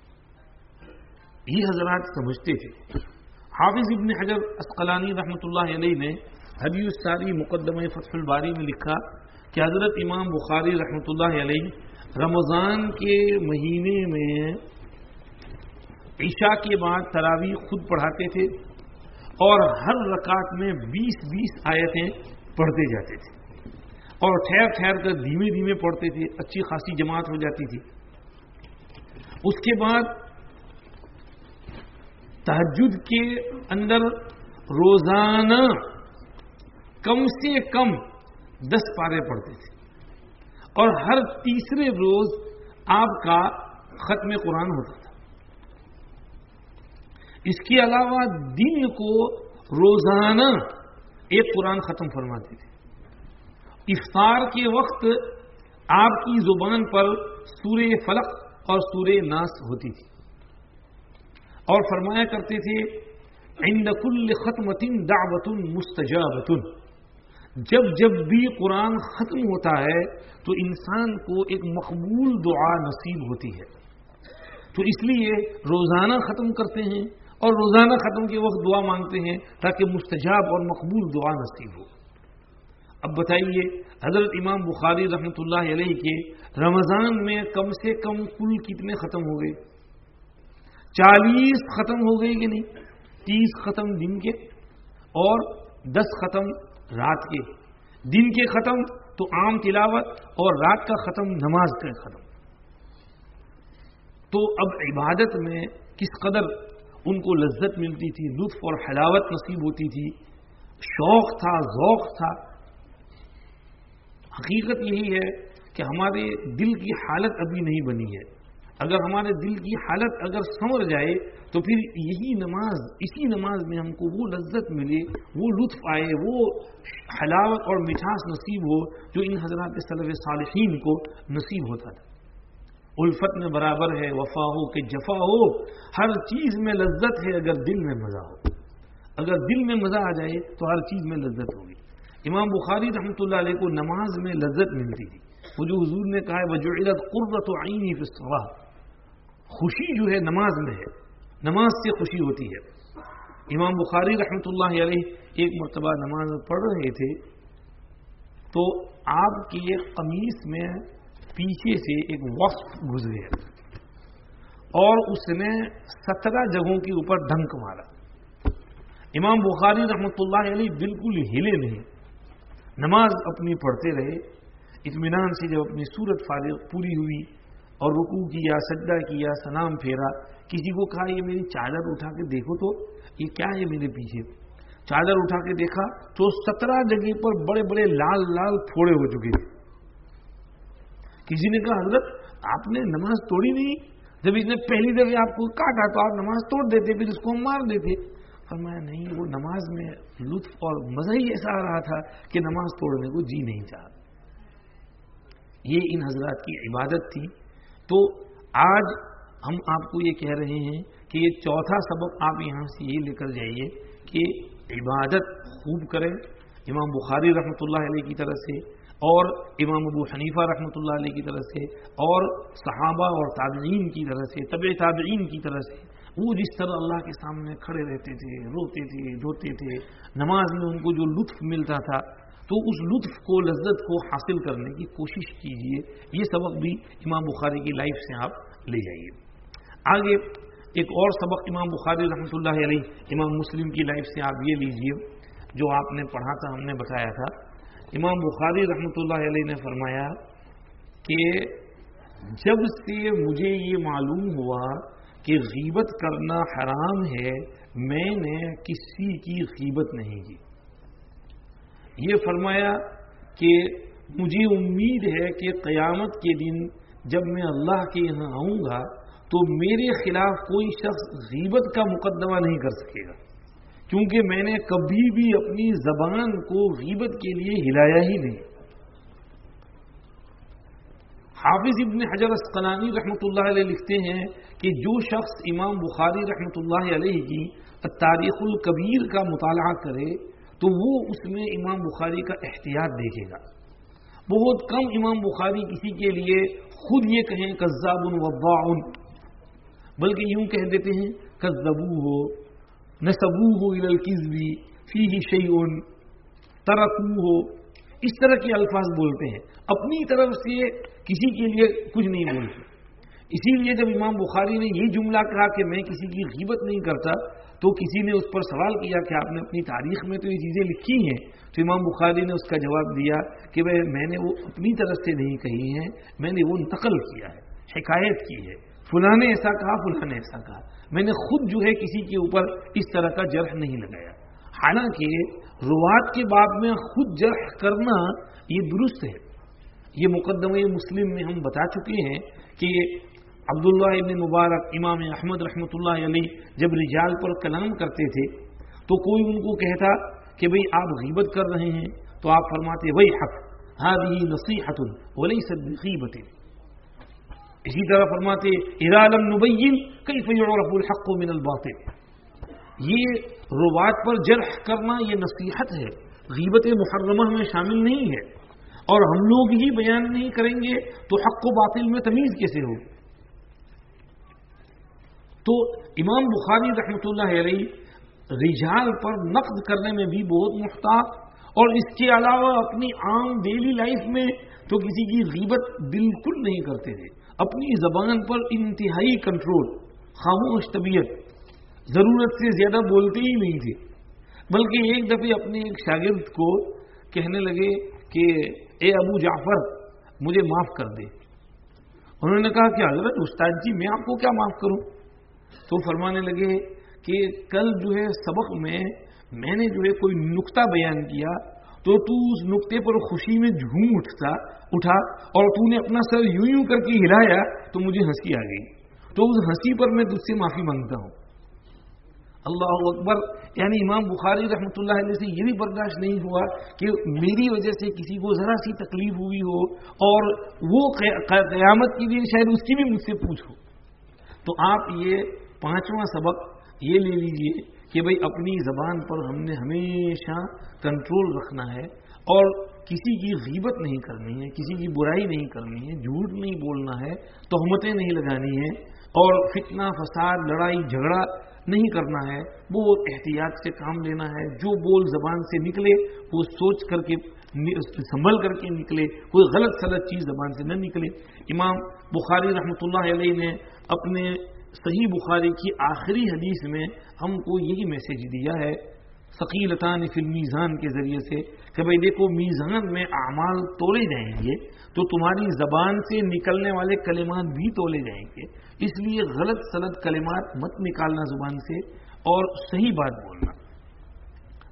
یہ حضرات سمجھتے تھے. حافظ ابن حجر عسقلانی رحمۃ اللہ علیہ نے ہدی الساری مقدمہ فتح الباری میں لکھا کہ حضرت امام بخاری رحمۃ اللہ علیہ رمضان کے مہینے میں عشاء کے بعد تراویح خود پڑھاتے تھے اور ہر رکعت میں 20 آیتیں پڑھتے جاتے تھے اور ٹھہر کر دھیمے دھیمے پڑھتے تھے. اچھی خاصی جماعت ہو جاتی تھی. اس کے بعد تہجد کے اندر روزانہ کم سے کم 10 پارے پڑھتے تھے اور ہر تیسرے روز آپ کا ختم قرآن ہوتا تھا. اس کے علاوہ دن کو روزانہ ایک قرآن ختم فرماتے تھے. افطار کے وقت آپ کی زبان پر سورہ فلق اور سورہ ناس ہوتی تھی اور فرمایا کرتے تھے عند کل ختمۃ دعوۃ مستجابۃ. جب بھی قرآن ختم ہوتا ہے تو انسان کو ایک مقبول دعا نصیب ہوتی ہے. تو اس لیے روزانہ ختم کرتے ہیں اور روزانہ ختم کے وقت دعا مانگتے ہیں تاکہ مستجاب اور مقبول دعا نصیب ہو. اب بتائیے حضرت امام بخاری رحمۃ اللہ علیہ کے رمضان میں کم سے کم کل کتنے ختم ہو گئے؟ 40 ختم ہو گئے کہ نہیں؟ 30 ختم دن کے اور 10 ختم رات کے. دن کے ختم تو عام تلاوت اور رات کا ختم نماز کا ختم. تو اب عبادت میں کس قدر ان کو لذت ملتی تھی، لطف اور حلاوت نصیب ہوتی تھی، شوق تھا، ذوق تھا. حقیقت یہی ہے کہ ہمارے دل کی حالت ابھی نہیں بنی ہے. اگر ہمارے دل کی حالت اگر سنور جائے تو پھر یہی نماز، اسی نماز میں ہم کو وہ لذت ملے، وہ لطف آئے، وہ حلاوت اور مٹھاس نصیب ہو جو ان حضرات سلف صالحین کو نصیب ہوتا تھا. الفت میں برابر ہے، وفا ہو کہ جفا ہو، ہر چیز میں لذت ہے اگر دل میں مزہ ہو. اگر دل میں مزہ آ جائے تو ہر چیز میں لذت ہوگی. امام بخاری رحمۃ اللہ علیہ کو نماز میں لذت ملتی تھی. وہ جو حضور نے کہا ہے وجعلت قرۃ عینی فی الصلاۃ، خوشی جو ہے نماز میں ہے، نماز سے خوشی ہوتی ہے. امام بخاری رحمۃ اللہ علیہ ایک مرتبہ نماز پڑھ رہے تھے تو آپ کی قمیص میں پیچھے سے ایک وصف گزرے اور اس نے 17 جگہوں کے اوپر ڈنک مارا. امام بخاری رحمۃ اللہ علیہ بالکل ہلے نہیں، نماز اپنی پڑھتے رہے. اطمینان سے جب اپنی صورت فارغ پوری ہوئی اور رکوع کیا، سجدہ کیا، سلام پھیرا، کسی کو کہا یہ میری چادر اٹھا کے دیکھو تو یہ کیا ہے میرے پیچھے؟ चादर उठा के देखा तो 17 जगह पर बड़े बड़े लाल लाल फोड़े हो चुके थे। किसी ने कहा हजरत आपने नमाज तोड़ी नहीं, जब इसने पहली दफे आपको काटा तो आप नमाज तोड़ देते, फिर इसको मार देते। फरमाया नहीं, वो नमाज में लुत्फ और मजा ही ऐसा आ रहा था कि नमाज तोड़ने को जी नहीं चाहा। ये इन हजरात की इबादत थी। तो आज हम आपको ये कह रहे हैं कि ये चौथा सबक आप यहाँ से ये लेकर जाइए कि इबादत खूब करें, इमाम बुखारी रहमतुल्लाह अलैह की तरह से और इमाम अबू हनीफा रहमतुल्लाह अलैह की तरह से और सहाबा और ताबईन की तरह से, तबे ताबईन की तरह से, वो जिस तरह अल्लाह के सामने खड़े रहते थे, रोते थे, धोते थे, नमाज में उनको जो लुत्फ मिलता था, तो उस लुत्फ को, लज्जत को हासिल करने की कोशिश कीजिए। ये सबक भी इमाम बुखारी की लाइफ से आप ले जाइए। आगे एक और सबक इमाम बुखारी रहमतुल्लाह अलैह इमाम मुस्लिम की लाइफ से आप ये लीजिए, जो आपने पढ़ा था, हमने बताया था। इमाम बुखारी रहमतुल्लाह अलैह ने फरमाया कि जब से मुझे ये मालूम हुआ कि गीबत करना हराम है, मैंने किसी की गीबत नहीं की। ये फरमाया कि मुझे उम्मीद है कि क़यामत के दिन जब मैं अल्लाह के यहाँ आऊँगा तो मेरे खिलाफ कोई शख्स गीबत का मुकदमा नहीं कर सकेगा, क्योंकि मैंने कभी भी अपनी ज़बान को गीबत के लिए हिलाया ही नहीं। हाफिज इब्न हजर अस्क़लानी रहमतुल्लाह अलैह लिखते हैं कि जो शख्स इमाम बुखारी रहमतुल्लाह अलैह की तारीख़ुल कबीर का मुताला करे तो वो उसमें इमाम बुखारी का एहतियात देखेगा। बहुत कम इमाम बुखारी किसी के लिए खुद ये कहें कज़्ज़ाबुन वद्दाउन, बल्कि यूं कह देते हैं कज़्ज़बू हो, नसबू हो इलल किज़्बी फीही शैउन, तरकू हो, इस तरह के अल्फाज बोलते हैं, अपनी तरफ से किसी के लिए कुछ नहीं बोलते। इसीलिए जब इमाम बुखारी ने ये जुमला कहा कि मैं किसी की गीबत नहीं करता, तो किसी ने उस पर सवाल किया कि आपने अपनी तारीख में तो ये चीज़ें लिखी हैं, तो इमाम बुखारी ने उसका जवाब दिया कि भाई मैंने वो अपनी तरफ से नहीं कही हैं, मैंने वो नकल किया है, शिकायत की है, फलां ने ऐसा कहा, फलां ने ऐसा कहा, मैंने खुद जो है किसी के ऊपर इस तरह का जर्ह नहीं लगाया। हालांकि रुवात के बाब में खुद जर्ह करना ये दुरुस्त है। ये मुकद्दमे मुस्लिम में हम बता चुके हैं कि अब्दुल्लाह इब्न मुबारक इमाम अहमद रहमतुल्लाह अलैह जब रिजाल पर कलाम करते थे तो कोई उनको कहता कि भाई आप गीबत कर रहे हैं, तो आप फरमाते वही हक हादिही नसीहतुन वलैसत बिगीबतिन। इसी तरह फरमाते इज़ा लम नुबय्यिन कैफ युअरफुल हक़्क़ु मिनल बातिल। ये रुवात पर जर्ह करना ये नसीहत है, गीबत मुहर्रमा में शामिल नहीं है। और हम लोग ही बयान नहीं करेंगे तो हक़ व बातिल में तमीज़ कैसे हो। तो इमाम बुखारी रहमतुल्लाह अलैह रिजाल पर नक़्द करने में भी बहुत मुख्तात, और इसके अलावा अपनी आम डेली लाइफ में तो किसी की गीबत बिल्कुल नहीं करते थे। अपनी ज़बान पर इंतहाई कंट्रोल, खामोश तबीयत, ज़रूरत से ज़्यादा बोलते ही नहीं थे। बल्कि एक दफ़े अपने एक शागिर्द को कहने लगे कि ए अबू जाफ़र मुझे माफ़ कर दे। उन्होंने कहा कि हज़रत उस्ताद जी मैं आपको क्या माफ़ करूं। तो फरमाने लगे कि कल जो है सबक में मैंने जो है कोई नुक्ता बयान किया तो तू उस नुक्ते पर खुशी में झूम उठा और तूने अपना सर यूं यूं करके हिलाया तो मुझे हंसी आ गई, तो उस हंसी पर मैं तुझसे माफ़ी मांगता हूं। अल्लाह अकबर। यानी इमाम बुखारी रहमतुल्लाह अलैह से ये भी बर्दाश्त नहीं हुआ कि मेरी वजह से किसी को ज़रा सी तकलीफ हुई हो और वो क़यामत के दिन शायद उसकी भी मुझसे पूछो। तो आप ये पांचवा सबक ये ले लीजिए कि भाई अपनी ज़बान पर हमने हमेशा कंट्रोल रखना है और किसी की गीबत नहीं करनी है, किसी की बुराई नहीं करनी है, झूठ नहीं बोलना है, तोहमतें नहीं लगानी है और फितना फसाद लड़ाई झगड़ा नहीं करना है। वो एहतियात से काम लेना है। जो बोल ज़बान से निकले वो सोच करके संभल करके निकले, कोई गलत सलत चीज़ ज़बान से न निकले। इमाम बुखारी रहमतुल्लाह अलैह ने अपने सही बुखारी की आखिरी हदीस में हमको यही मैसेज दिया है सकीलतान फिल मीज़ान के ज़रिए से कि भाई देखो मीज़ान में आमाल तोले जाएंगे तो तुम्हारी ज़बान से निकलने वाले कलिमात भी तोले जाएंगे, इसलिए गलत सलत कलिमात मत निकालना ज़ुबान से और सही बात बोलना।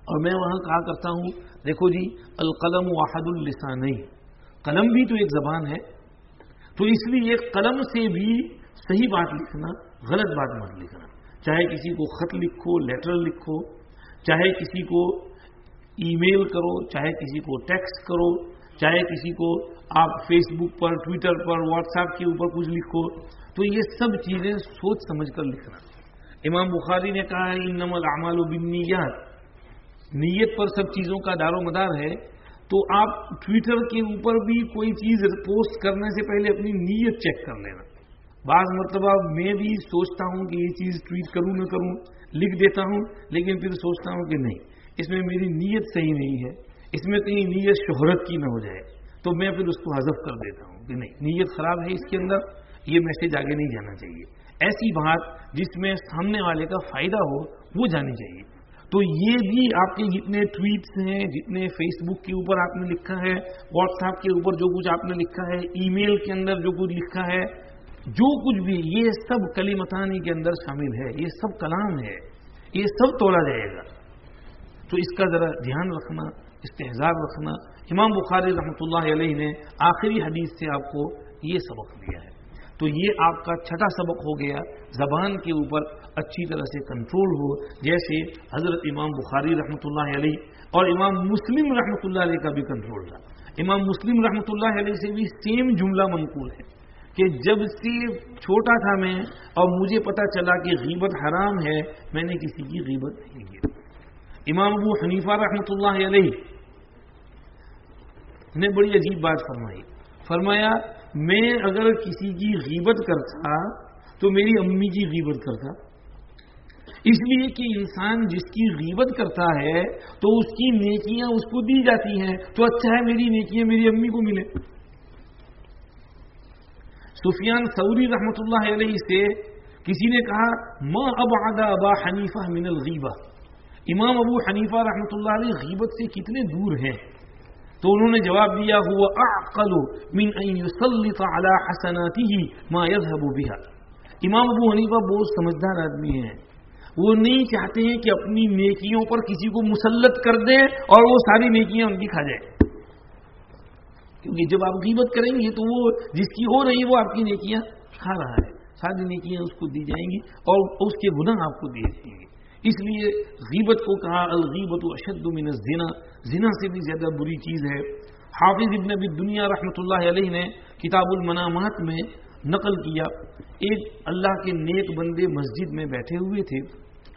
اور میں وہاں کہا کرتا ہوں دیکھو جی القلم واحد اللسانین، قلم بھی تو ایک زبان ہے، تو اس لیے قلم سے بھی صحیح بات لکھنا، غلط بات مت لکھنا، چاہے کسی کو خط لکھو، لیٹر لکھو، چاہے کسی کو ای میل کرو، چاہے کسی کو ٹیکسٹ کرو، چاہے کسی کو آپ فیس بک پر، ٹویٹر پر، واٹس ایپ کے اوپر کچھ لکھو، تو یہ سب چیزیں سوچ سمجھ کر لکھنا۔ امام بخاری نے کہا ہے انما الاعمال بالنیات، نیت پر سب چیزوں کا دار و مدار ہے، تو آپ ٹویٹر کے اوپر بھی کوئی چیز پوسٹ کرنے سے پہلے اپنی نیت چیک کر لینا۔ بعض مرتبہ میں بھی سوچتا ہوں کہ یہ چیز ٹویٹ کروں نہ کروں، لکھ دیتا ہوں، لیکن پھر سوچتا ہوں کہ نہیں، اس میں میری نیت صحیح نہیں ہے، اس میں کہیں نیت شہرت کی نہ ہو جائے، تو میں پھر اس کو حذف کر دیتا ہوں کہ نہیں، نیت خراب ہے اس کے اندر، یہ میسج آگے نہیں جانا چاہیے۔ ایسی بات جس میں سامنے والے کا فائدہ ہو وہ جانی چاہیے۔ تو یہ بھی آپ کے جتنے ٹویٹس ہیں، جتنے فیس بک کے اوپر آپ نے لکھا ہے، واٹس ایپ کے اوپر جو کچھ آپ نے لکھا ہے، ای میل کے اندر جو کچھ لکھا ہے، جو کچھ بھی، یہ سب کلمتانی کے اندر شامل ہے، یہ سب کلام ہے، یہ سب توڑا جائے گا۔ تو اس کا ذرا دھیان رکھنا، استحضار رکھنا۔ امام بخاری رحمۃ اللہ علیہ نے آخری حدیث سے آپ کو یہ سبق دیا ہے۔ تو یہ آپ کا چھٹا سبق ہو گیا، زبان کے اوپر اچھی طرح سے کنٹرول ہو، جیسے حضرت امام بخاری رحمۃ اللہ علیہ اور امام مسلم رحمۃ اللہ علیہ کا بھی کنٹرول تھا۔ امام مسلم رحمۃ اللہ علیہ سے بھی سیم جملہ منقول ہے کہ جب سے چھوٹا تھا میں اور مجھے پتا چلا کہ غیبت حرام ہے، میں نے کسی کی غیبت نہیں کی۔ امام ابو حنیفہ رحمۃ اللہ علیہ نے بڑی عجیب بات فرمایا میں اگر کسی کی غیبت کرتا تو میری امی کی غیبت کرتا، اس لیے کہ انسان جس کی غیبت کرتا ہے تو اس کی نیکیاں اس کو دی جاتی ہیں، تو اچھا ہے میری نیکیاں میری امی کو ملے۔ سفیان ثوری رحمۃ اللہ علیہ سے کسی نے کہا ما ابعد ابا حنیفہ من الغیبہ، امام ابو حنیفہ رحمۃ اللہ علیہ غیبت سے کتنے دور ہیں؟ تو انہوں نے جواب دیا هو اعقل من ان يسلط على حسناته ما يذهب بها۔ امام ابو حنیفہ بہت سمجھدار آدمی ہیں، وہ نہیں چاہتے ہیں کہ اپنی نیکیوں پر کسی کو مسلط کر دیں اور وہ ساری نیکیاں ان کی کھا جائے، کیونکہ جب آپ غیبت کریں گے تو وہ جس کی ہو رہی ہے وہ آپ کی نیکیاں کھا رہا ہے، ساری نیکیاں اس کو دی جائیں گی اور اس کے گناہ آپ کو دیے جائیں گے۔ اس لیے غیبت کو کہا الغیبت اشد من الزنا، زنا سے بھی زیادہ بری چیز ہے۔ حافظ ابن ابی دنیا رحمۃ اللہ علیہ نے کتاب المنامات میں نقل کیا، ایک اللہ کے نیک بندے مسجد میں بیٹھے ہوئے تھے،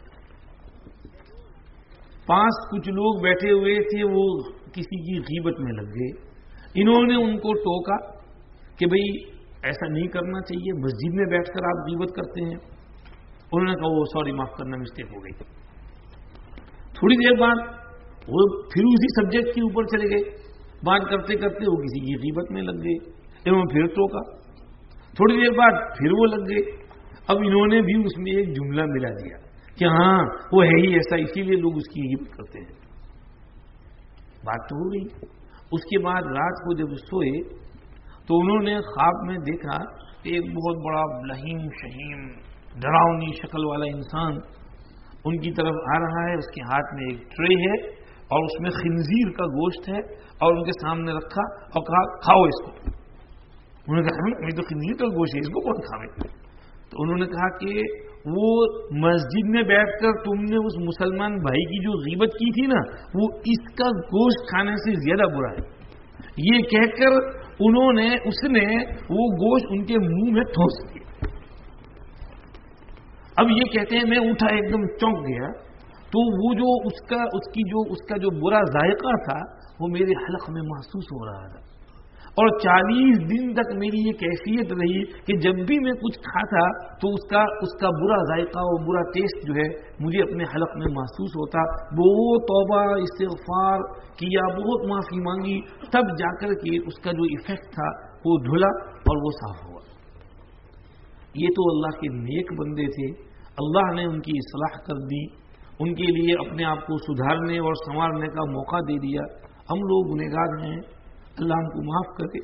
پاس کچھ لوگ بیٹھے ہوئے تھے، وہ کسی کی غیبت میں لگ گئے۔ انہوں نے ان کو ٹوکا کہ بھئی ایسا نہیں کرنا چاہیے، مسجد میں بیٹھ کر آپ غیبت کرتے ہیں۔ انہوں نے کہا وہ سوری معاف کرنا، مسٹیک ہو گئی۔ تھوڑی دیر بعد وہ پھر اسی سبجیکٹ کے اوپر چلے گئے، بات کرتے کرتے وہ کسی کی غیبت میں لگ گئے، انہوں نے پھر ٹوکا، تھوڑی دیر بعد پھر وہ لگ گئے۔ اب انہوں نے بھی اس میں ایک جملہ ملا دیا کہ ہاں وہ ہے ہی ایسا، اسی لیے لوگ اس کی غیبت کرتے ہیں۔ بات تو ہو گئی۔ اس کے بعد رات کو جب سوئے تو انہوں نے خواب میں دیکھا کہ ایک بہت بڑا لہیم شہیم ڈراؤنی شکل والا انسان ان کی طرف آ رہا ہے، اس کے ہاتھ میں ایک ٹرے ہے اور اس میں خنزیر کا گوشت ہے اور ان کے سامنے رکھا اور کہا کھاؤ اس کو۔ انہوں نے کہا یہ تو خنزیر کا گوشت ہے، اس کو کون کھاوے؟ تو انہوں نے کہا کہ وہ مسجد میں بیٹھ کر تم نے اس مسلمان بھائی کی جو غیبت کی تھی نا، وہ اس کا گوشت کھانے سے زیادہ برا ہے۔ یہ کہہ کر اس نے وہ گوشت ان کے منہ میں ٹھونس دیا۔ اب یہ کہتے ہیں میں اٹھا ایک دم چونک گیا، تو وہ جو اس کا جو برا ذائقہ تھا وہ میرے حلق میں محسوس ہو رہا تھا، اور 40 دن تک میری یہ کیفیت رہی کہ جب بھی میں کچھ کھاتا تو اس کا برا ذائقہ اور برا ٹیسٹ جو ہے مجھے اپنے حلق میں محسوس ہوتا۔ بہت توبہ استغفار کیا، بہت معافی مانگی، تب جا کر کے اس کا جو ایفیکٹ تھا وہ دھلا اور وہ صاف ہوا۔ یہ تو اللہ کے نیک بندے تھے، اللہ نے ان کی اصلاح کر دی، ان کے لیے اپنے آپ کو سدھارنے اور سنوارنے کا موقع دے دیا۔ ہم لوگ گنہگار ہیں، اللہ ہم کو معاف کرے۔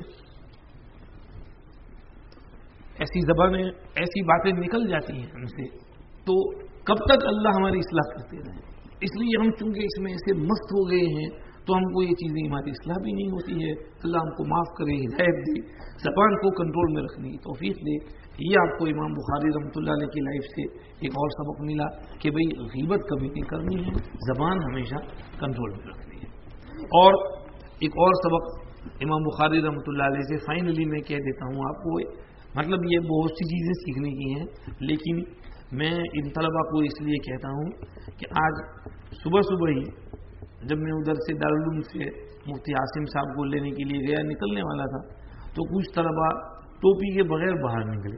ایسی زبانیں، ایسی باتیں نکل جاتی ہیں ہم سے، تو کب تک اللہ ہماری اصلاح کرتے رہیں؟ اس لیے ہم چونکہ اس میں ایسے مست ہو گئے ہیں تو ہم کو یہ چیزیں ہماری اصلاح بھی نہیں ہوتی ہے. اللہ ہم کو معاف کرے، ہدایت دے، زبان کو کنٹرول میں رکھنے کی توفیق دے. یہ آپ کو امام بخاری رحمۃ اللہ علیہ کی لائف سے ایک اور سبق ملا کہ بھئی غیبت کبھی نہیں کرنی ہے، زبان ہمیشہ کنٹرول میں رکھنی ہے. اور ایک اور سبق امام بخاری رحمۃ اللہ علیہ سے فائنلی میں کہہ دیتا ہوں آپ کو. مطلب یہ بہت سی چیزیں سیکھنے کی ہیں، لیکن میں ان طلبہ کو اس لیے کہتا ہوں کہ آج صبح صبح ہی جب میں ادھر سے دارالعلوم سے مفتی عاصم صاحب کو لینے کے لیے گیا، نکلنے والا تھا تو کچھ طلبہ ٹوپی کے بغیر باہر نکلے.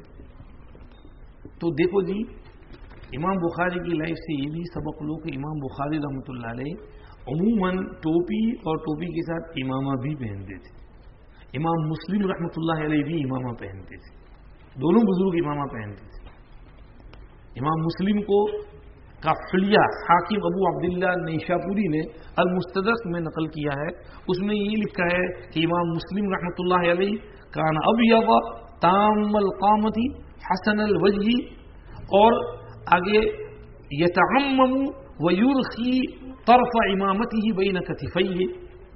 تو دیکھو جی، امام بخاری کی لائف سے یہ بھی سبق لو کہ امام بخاری رحمۃ اللہ علیہ عموماً ٹوپی اور ٹوپی کے ساتھ امامہ بھی پہنتے تھے. امام مسلم رحمۃ اللہ علیہ بھی امامہ پہنتے تھے، دونوں بزرگ امامہ پہنتے تھے. امام مسلم کو کا فلیہ حاکم ابو عبداللہ نیشاپوری نے المستدرک میں نقل کیا ہے. اس میں یہ لکھا ہے کہ امام مسلم رحمۃ اللہ علیہ کان ابیض تام القامت حسن الوجہ، اور آگے یتعمم ویرخی طرف امامتہ بین کتفیہ.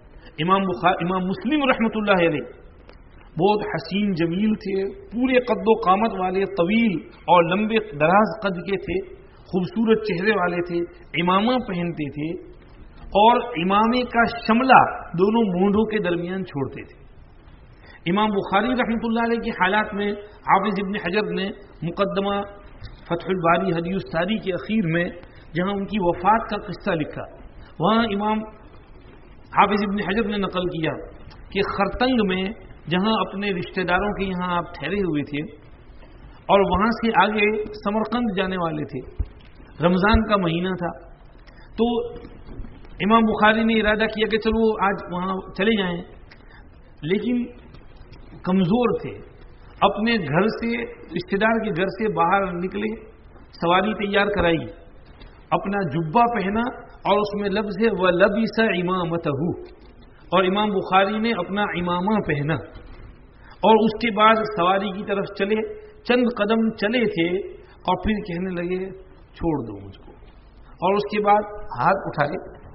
امام مسلم رحمۃ اللہ علیہ بہت حسین جمیل تھے، پورے قد و قامت والے، طویل اور لمبے دراز قد کے تھے، خوبصورت چہرے والے تھے، امامہ پہنتے تھے اور امامے کا شملہ دونوں مونڈوں کے درمیان چھوڑتے تھے. امام بخاری رحمۃ اللہ علیہ کی حالات میں حافظ ابن حجر نے مقدمہ فتح الباری ہدی الساری کے اخیر میں جہاں ان کی وفات کا قصہ لکھا، وہاں امام حافظ ابن حجر نے نقل کیا کہ خرتنگ میں جہاں اپنے رشتہ داروں کے یہاں آپ ٹھہرے ہوئے تھے اور وہاں سے آگے سمرقند جانے والے تھے، رمضان کا مہینہ تھا، تو امام بخاری نے ارادہ کیا کہ چلو آج وہاں چلے جائیں، لیکن کمزور تھے. اپنے گھر سے، رشتہ دار کے گھر سے باہر نکلے، سواری تیار کرائی، اپنا جبہ پہنا اور اس میں لفظ ہے وَلَبِسَ عِمَامَتَهُ، اور امام بخاری نے اپنا امامہ پہنا اور اس کے بعد سواری کی طرف چلے. چند قدم چلے تھے اور پھر کہنے لگے چھوڑ دو مجھ کو، اور اس کے بعد ہاتھ اٹھائے،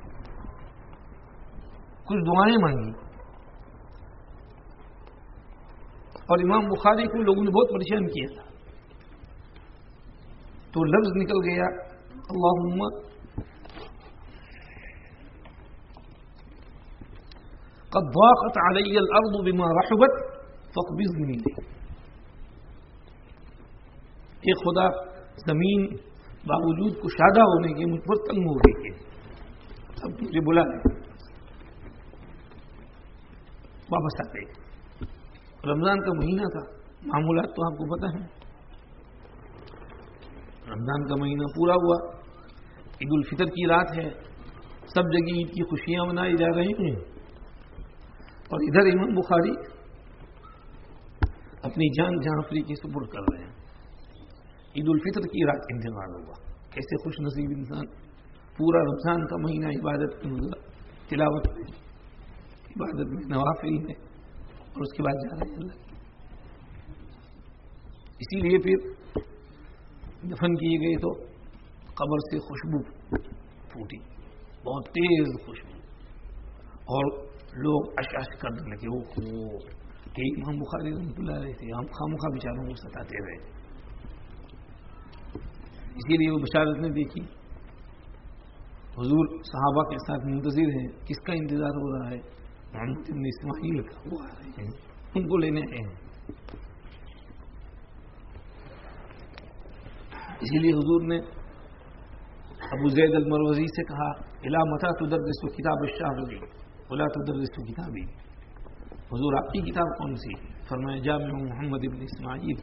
کچھ دعائیں مانگی، اور امام بخاری کو لوگوں نے بہت پریشان کیا تھا. تو لفظ نکل گیا اللہم قد ضاقت علی الارض بما رحبت فاقبضنی. کہ خدا زمین باوجود کشادہ ہونے کے مجھ پر تنگ ہو گئی ہے، اب مجھے بلا لے. واپس آ گئے. رمضان کا مہینہ تھا، معمولات تو آپ کو پتہ ہے. رمضان کا مہینہ پورا ہوا، عید الفطر کی رات ہے، سب جگہ عید کی خوشیاں منائی جا رہی ہیں، اور ادھر امام بخاری اپنی جان جعفری کے سپرد کر رہے ہیں. عید الفطر کی رات انتقال ہوا. کیسے خوش نصیب انسان، پورا رمضان کا مہینہ عبادت میں، تلاوت میں، عبادت میں، نوافل میں، اور اس کے بعد جا رہے ہیں اللہ. اسی لیے پھر دفن کیے گئے تو قبر سے خوشبو پھوٹی، بہت تیز خوشبو، اور لوگ اشعش کرنے لگے وہ کہ امام بخاری رحمۃ اللہ علیہ تھے، ہم خامخواہ بیچاروں کو ستاتے رہے. اسی لیے وہ بشارت نے دیکھی، حضور صحابہ کے ساتھ منتظر ہیں، کس کا انتظار ہو رہا ہے؟ محمد بن اسماعیل کا، وہ آ رہے ہیں، ان کو لینے آئے ہیں. اسی لیے حضور نے ابو زید المروزی سے کہا الا متی تدرس کتاب الشافعی ولا تدرس کتابی. حضور آپ کی کتاب کون سی؟ فرمایا جامع محمد بن اسماعیل.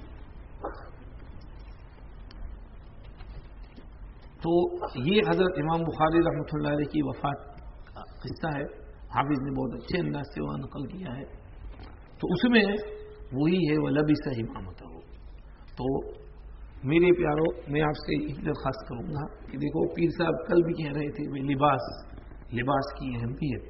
تو یہ حضرت امام بخاری رحمۃ اللہ علیہ کی وفات کا قصہ ہے، حافظ نے بہت اچھے انداز سے وہاں نقل کیا ہے. تو اس میں وہی ہے وَلَبِسَ عِمَامَتَهُ. تو میرے پیارو، میں آپ سے ایک درخواست کروں گا کہ دیکھو پیر صاحب کل بھی کہہ رہے تھے لباس کی اہمیت.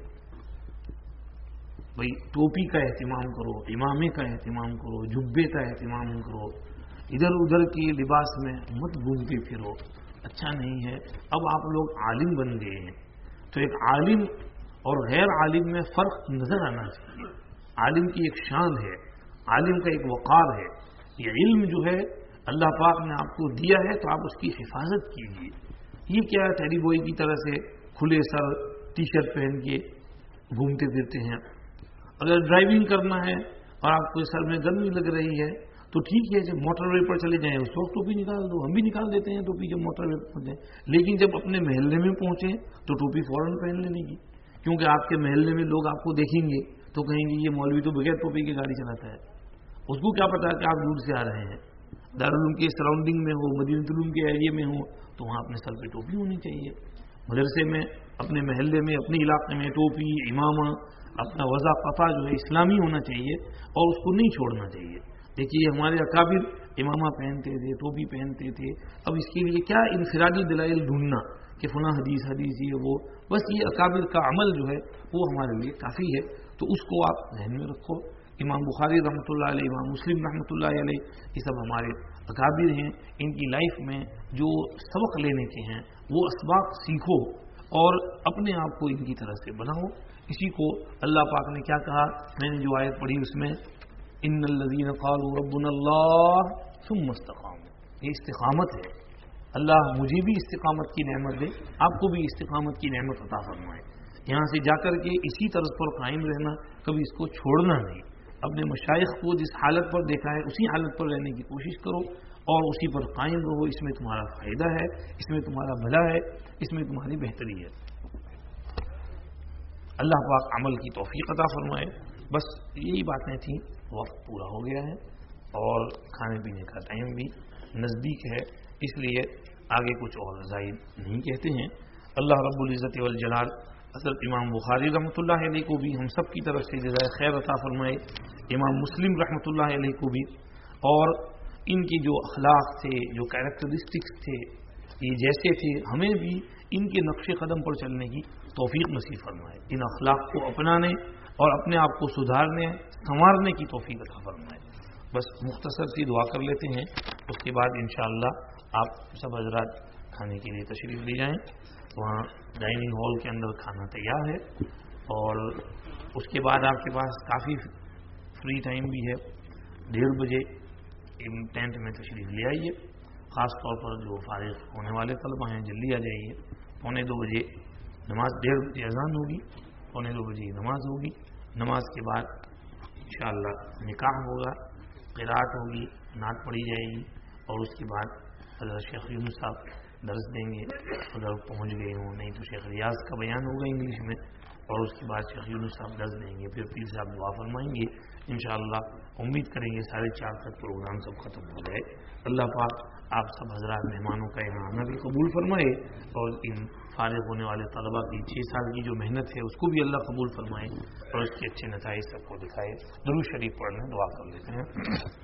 بھائی ٹوپی کا اہتمام کرو، امامے کا اہتمام کرو، جبے کا اہتمام کرو، ادھر ادھر کے لباس میں مت گھومتے پھرو. اچھا نہیں ہے. اب آپ لوگ عالم بن گئے ہیں تو ایک عالم اور غیر عالم میں فرق نظر آنا چاہیے. عالم کی ایک شان ہے، عالم کا ایک وقار ہے. یہ علم جو ہے اللہ پاک نے آپ کو دیا ہے تو آپ اس کی حفاظت کیجیے. یہ کیا ٹیڈی بوائے کی طرح سے کھلے سر ٹی شرٹ پہن کے گھومتے پھرتے ہیں. اگر ڈرائیونگ کرنا ہے اور آپ کو سر میں گرمی لگ رہی ہے تو ٹھیک ہے، جب موٹر وے پر چلے جائیں اس وقت ٹوپی نکال دو. ہم بھی نکال دیتے ہیں ٹوپی جب موٹر وے پر پہنچیں. لیکن جب اپنے محلے میں پہنچیں تو ٹوپی فوراً پہن لینے کی، کیونکہ آپ کے محلے میں لوگ آپ کو دیکھیں گے تو کہیں گے یہ مولوی تو بغیر ٹوپی کی گاڑی چلاتا ہے. اس کو کیا پتا کہ آپ دور سے آ رہے ہیں. دارالعلوم کے سراؤنڈنگ میں ہو، مدینہ العلوم کے ایریے میں ہو تو وہاں اپنے سر پہ ٹوپی ہونی چاہیے. مدرسے میں، اپنے محلے میں، اپنے علاقے میں ٹوپی، امامہ، اپنا وضع قفا جو ہے اسلامی ہونا چاہیے اور اس کو نہیں چھوڑنا چاہیے. دیکھیے ہمارے اکابر امامہ پہنتے تھے، ٹوپی پہنتے تھے. اب اس کے لیے کیا انفرادی دلائل ڈھونڈنا کہ فلاں حدیث یہ وہ، بس یہ اکابر کا عمل جو ہے وہ ہمارے لیے کافی ہے. تو اس کو آپ ذہن میں رکھو. امام بخاری رحمۃ اللہ علیہ، امام مسلم رحمۃ اللہ علیہ، یہ سب ہمارے اکابر ہیں. ان کی لائف میں جو سبق لینے کے ہیں وہ اسباق سیکھو اور اپنے آپ کو ان کی طرح سے بناؤ. اسی کو اللہ پاک نے کیا کہا، میں نے جو آیت پڑھی اس میں ان الذین قالوا ربنا اللہ ثم استقاموا، یہ استقامت ہے. اللہ مجھے بھی استقامت کی نعمت دے، آپ کو بھی استقامت کی نعمت عطا فرمائے. یہاں سے جا کر کے اسی طرز پر قائم رہنا، کبھی اس کو چھوڑنا نہیں. اپنے مشائخ کو جس حالت پر دیکھا ہے اسی حالت پر رہنے کی کوشش کرو اور اسی پر قائم رہو. اس میں تمہارا فائدہ ہے، اس میں تمہارا بھلا ہے، اس میں تمہاری بہتری ہے. اللہ پاک عمل کی توفیق عطا فرمائے. بس یہی باتیں تھیں. وقت پورا ہو گیا ہے اور کھانے پینے کا ٹائم بھی نزدیک ہے، اس لیے آگے کچھ اور زائد نہیں کہتے ہیں. اللہ رب العزت والجلال حضرت امام بخاری رحمۃ اللہ علیہ کو بھی ہم سب کی طرف سے جزائے خیر عطا فرمائے، امام مسلم رحمۃ اللہ علیہ کو بھی، اور ان کی جو اخلاق تھے، جو کیریکٹرسٹکس تھے، یہ جیسے تھے، ہمیں بھی ان کے نقش قدم پر چلنے کی توفیق نصیب فرمائے. ان اخلاق کو اپنانے اور اپنے آپ کو سدھارنے سنوارنے کی توفیق عطا فرمائے. بس مختصر سی دعا کر لیتے ہیں، اس کے بعد انشاءاللہ آپ سب حضرات کھانے کے لیے تشریف لے جائیں. وہاں ڈائننگ ہال کے اندر کھانا تیار ہے اور اس کے بعد آپ کے پاس کافی فری ٹائم بھی ہے. 1:30 بجے ٹینٹ میں تشریف لے آئیے. خاص طور پر جو فارغ ہونے والے طلبہ ہیں جلدی آ جائیے. 1:45 بجے نماز، 1:30 بجے اذان ہوگی، 1:45 بجے نماز ہوگی. نماز کے بعد انشاءاللہ نکاح ہوگا، قرات ہوگی، نعت پڑھی جائے گی اور اس کے بعد حضرت شیخ یونس صاحب درس دیں گے. اگر پہنچ گئے ہوں، نہیں تو شیخ ریاض کا بیان ہوگا انگلش میں اور اس کے بعد شیخ یونس صاحب درس دیں گے. پھر پیر صاحب دعا فرمائیں گے. انشاءاللہ امید کریں گے 4:30 تک پروگرام سب ختم ہو جائے. اللہ پاک آپ سب حضرات مہمانوں کا یہاں آنا بھی قبول فرمائے اور ان فارغ ہونے والے طلبہ کی 6 سال کی جو محنت ہے اس کو بھی اللہ قبول فرمائے اور اس کے اچھے نتائج سب کو دکھائے. درود شریف پڑھنے دعا کر لیتے ہیں.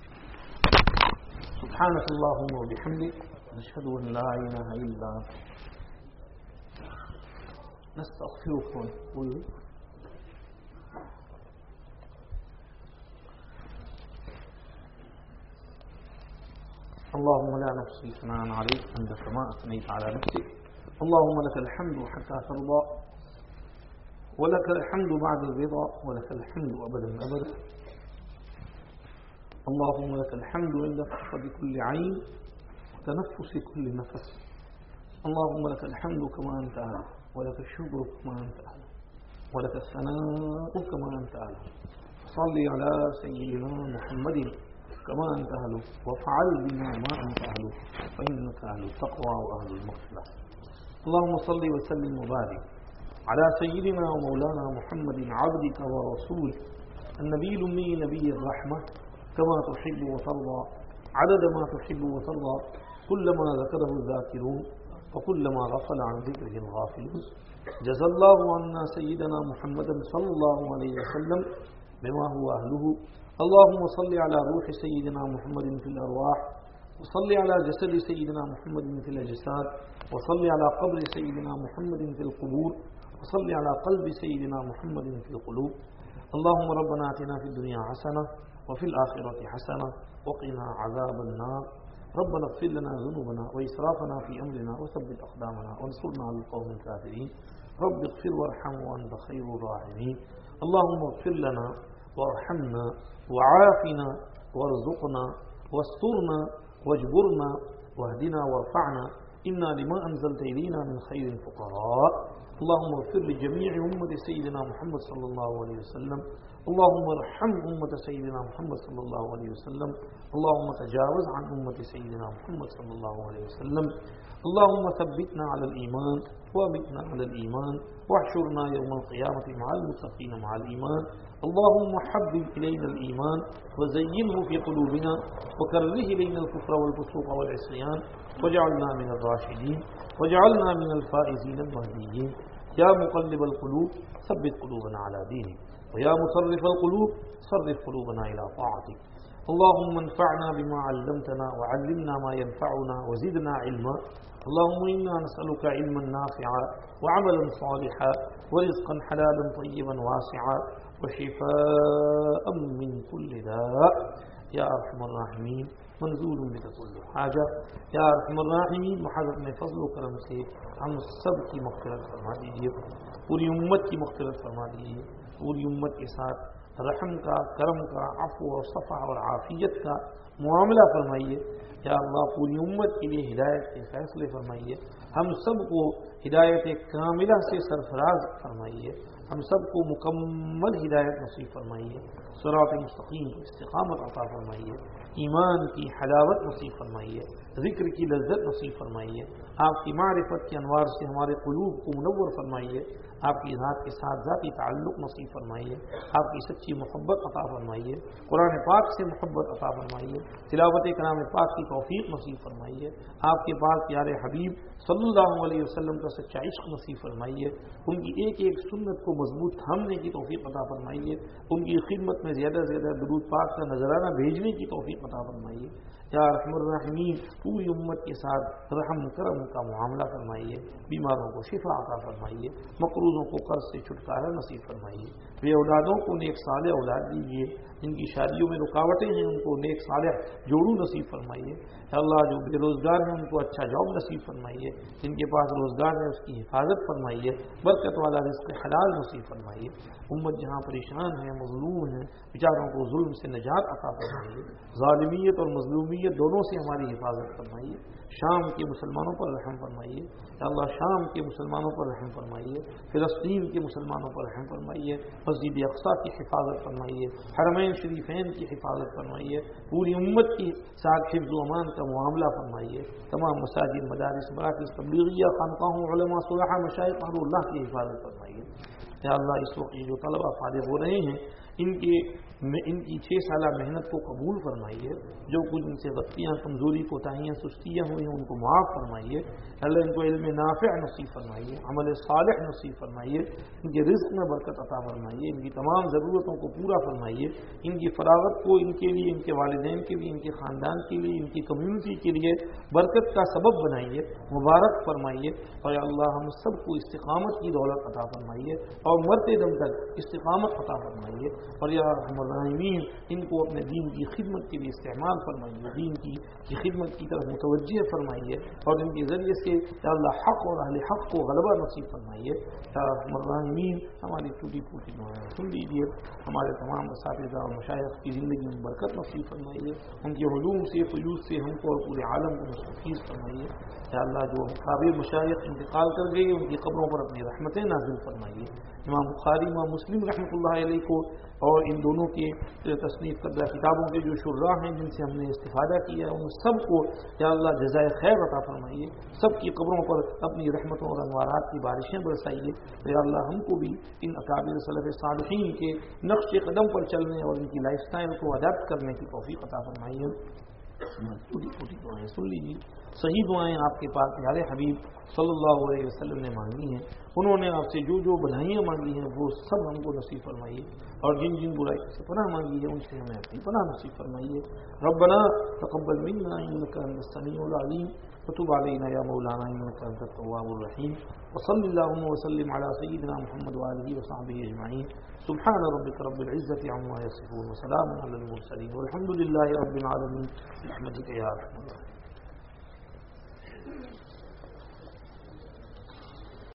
سبحانک اللہم و بحمدک، نشہد ان لا الہ الا انت، نستغفرک ونتوب الیک. اللهم لا نحصي ثناء عليك أنت كما أثنيت على نفسك. اللهم لك الحمد حتى ترضى ولك الحمد بعد الرضا ولك الحمد أبدا أبدا. اللهم لك الحمد عند فقد كل عين وتنفس كل نفس. اللهم لك الحمد كما أنت أعلم ولك الشكر كما أنت أعلم ولك الثناء كما أنت أعلم. صل على سيدنا محمد كما أنت أهله وافعل بنا ما أنت أهله فإنك أهل التقوى وأهل المغفرة. اللهم صل وسلم وبارك على سيدنا ومولانا محمد عبدك ورسولك النبي الأمي نبي الرحمة كما تحب وترضى عدد ما تحب وترضى كلما ذكره الذاكرون وكلما غفل عن ذكره الغافلون. جزى الله عنا سيدنا محمدا صلى الله عليه وسلم بما هو أهله. اللهم صل على روح سيدنا محمد في الأرواح وصل على جسد سيدنا محمد في الأجساد وصل على قبر سيدنا محمد في القبور وصل على قلب سيدنا محمد في القلوب. اللهم ربنا آتنا في الدنيا حسنة وفي الآخرة حسنة وقنا عذاب النار ربنا اغفر لنا ذنوبنا وإسرافنا في أمرنا وثبت أقدامنا وانصرنا على القوم الكافرين رب اغفر وارحم وأنت خير الراحمين اللهم اغفر لنا وارحمنا وعافنا وارزقنا واسترنا واجبرنا واهدنا وارفعنا إنا لما أنزلت إلينا من خير فقراء اللهم اغفر لجميع أمة سيدنا محمد صلى الله عليه وسلم اللهم ارحم أمة سيدنا محمد صلى الله عليه وسلم اللهم تجاوز عن أمة سيدنا محمد صلى الله عليه وسلم اللهم ثبتنا على الإيمان وامتنا على الإيمان واحشرنا يوم القيامة مع المتقين مع الإيمان اللهم حبب إلينا الإيمان وزينه في قلوبنا وكره إلينا الكفر والفسوق والعصيان واجعلنا من الراشدين واجعلنا من الفائزين المهديين يا مقلب القلوب ثبت قلوبنا على دينك ويا مصرف القلوب صرف قلوبنا إلى طاعتك اللهم انفعنا بما علمتنا وعلمنا ما ينفعنا وزدنا علما اللهم إنا نسألك علما نافعا وعملا صالحا ورزقا حلالا طيبا واسعا وشفاء من كل داء يا أرحم الراحمين منزول بك كل حاجة یا ارحم الراحمین محضرت میں فضل و کرم سے ہم سب کی مغفرت فرما دیجیے، پوری امت کی مغفرت فرما دیجیے، پوری امت کے ساتھ رحم کا، کرم کا، عفو اور صفا اور عافیت کا معاملہ فرمائیے یا اللہ، پوری امت کے لیے ہدایت کے فیصلے فرمائیے، ہم سب کو ہدایت کاملہ سے سرفراز فرمائیے، ہم سب کو مکمل ہدایت نصیب فرمائیے، صراط مستقیم کی استقامت عطا فرمائیے، ایمان کی حلاوت نصیب فرمائیے، ذکر کی لذت نصیب فرمائیے، آپ کی معرفت کے انوار سے ہمارے قلوب کو منور فرمائیے، آپ کی ذات کے ساتھ ذاتی تعلق نصیب فرمائیے، آپ کی سچی محبت عطا فرمائیے، قرآن پاک سے محبت عطا فرمائیے، تلاوت کلام پاک کی توفیق نصیب فرمائیے، آپ کے پاس پیارے حبیب صلی اللہ علیہ وسلم کا سچا عشق نصیب فرمائیے، ان کی ایک ایک سنت کو مضبوط تھامنے کی توفیق عطا فرمائیے، ان کی خدمت میں زیادہ سے زیادہ درود پاک کا نذرانہ بھیجنے کی توفیق عطا فرمائیے، یا ارحم الراحمین پوری امت کے ساتھ رحم کرم کا معاملہ فرمائیے، بیماروں کو شفا عطا فرمائیے، مقروضوں کو قرض سے چھٹکارا نصیب فرمائیے، بے اولادوں کو نیک صالح اولاد دیجیے، جن کی شادیوں میں رکاوٹیں ہیں ان کو نیک صالح جوڑوں نصیب فرمائیے، یا اللہ جو بے روزگار ہیں ان کو اچھا جاب نصیب فرمائیے، جن کے پاس روزگار ہے اس کی حفاظت فرمائیے، برکت والا رزق حلال نصیب فرمائیے، امت جہاں پریشان ہے، مظلوم ہیں، بیچاروں کو ظلم سے نجات عطا فرمائیے، ظالمیت اور مظلومیت دونوں سے ہماری حفاظت فرمائیے، شام کے مسلمانوں پر رحم فرمائیے، یا اللہ شام کے مسلمانوں پر رحم فرمائیے، فلسطین کے مسلمانوں پر رحم فرمائیے، مسجد اقصیٰ کی حفاظت فرمائیے، حرمین شریفین کی حفاظت فرمائیے، پوری امت کی ساتھ حفظ و امان کا معاملہ فرمائیے، تمام مساجد، مدارس، مراکز تبلیغیہ، خانقاہوں، علماء، صلحاء، مشائخ اہل اللہ کی حفاظت فرمائیے، یا اللہ اس وقت جو طلبہ فارغ ہو رہے ہیں ان کی 6 سالہ محنت کو قبول فرمائیے، جو کچھ ان سے غلطیاں، کمزوری، کوتاہیاں، سستیاں ہوئی ہیں ان کو معاف فرمائیے، اللہ ان کو علم نافع نصیب فرمائیے، عمل صالح نصیب فرمائیے، ان کے رزق میں برکت عطا فرمائیے، ان کی تمام ضرورتوں کو پورا فرمائیے، ان کی فراغت کو ان کے لیے، ان کے والدین کے لیے، ان کے خاندان کے لیے، ان کی کمیونٹی کے لیے برکت کا سبب بنائیے، مبارک فرمائیے، اور یا اللہ ہم سب کو استقامت کی دولت عطا فرمائیے اور مرتے دم تک استقامت عطا فرمائیے، اور یا ارحم الراحمین ان کو اپنے دین کی خدمت کے لیے استعمال فرمائیے، دین کی خدمت کی طرف متوجہ فرمائیے، اور ان کے ذریعے سے یا اللہ حق اور اہل حق کو غلبہ نصیب فرمائیے، یا ارحم الراحمین ہماری ٹوٹی پھوٹی دعائیں سن لیجیے، ہمارے تمام اساتذہ اور مشائخ کی زندگی میں برکت نصیب فرمائیے، ان کے علوم سے فیوز سے ہم کو اور پورے عالم کو مستفیض فرمائیے، یا اللہ جو قابل مشائخ انتقال کر گئے ان کی قبروں پر اپنی رحمتیں نازل فرمائیے، امام بخاری، امام مسلم رحمۃ اللہ علیہ کو اور ان دونوں کے تصنیف کردہ کتابوں کے جو شراح ہیں جن سے ہم نے استفادہ کیا ہے ان سب کو یا اللہ جزائے خیر عطا فرمائیے، سب کی قبروں پر اپنی رحمتوں اور انوارات کی بارشیں برسائیے، یا اللہ ہم کو بھی ان اکابر سلف صالحین کے نقش قدم پر چلنے اور ان کی لائف سٹائل کو اڈاپٹ کرنے کی توفیق عطا فرمائیے۔ چھوٹی چھوٹی دعائیں سن لیجیے، صحیح دعائیں آپ کے پاس پیارے حبیب صلی اللہ علیہ وسلم نے مانگی ہیں، انہوں نے آپ سے جو بھلائیاں مانگی ہیں وہ سب ہم کو نصیب فرمائیے، اور جن جن برائی سے پناہ مانگی ہے ان سے ہمیں اپنی پناہ نصیب فرمائیے۔ ربنا تقبل منا انك انت السميع العليم وتب علينا يا مولانا انك انت التواب الرحيم وصل اللهم وسلم على سيدنا محمد وآله وصحبه اجمعين سبحان ربك رب العزة عما يصفون وسلام على المرسلين والحمد لله رب العالمين برحمتك يا ارحم الراحمين۔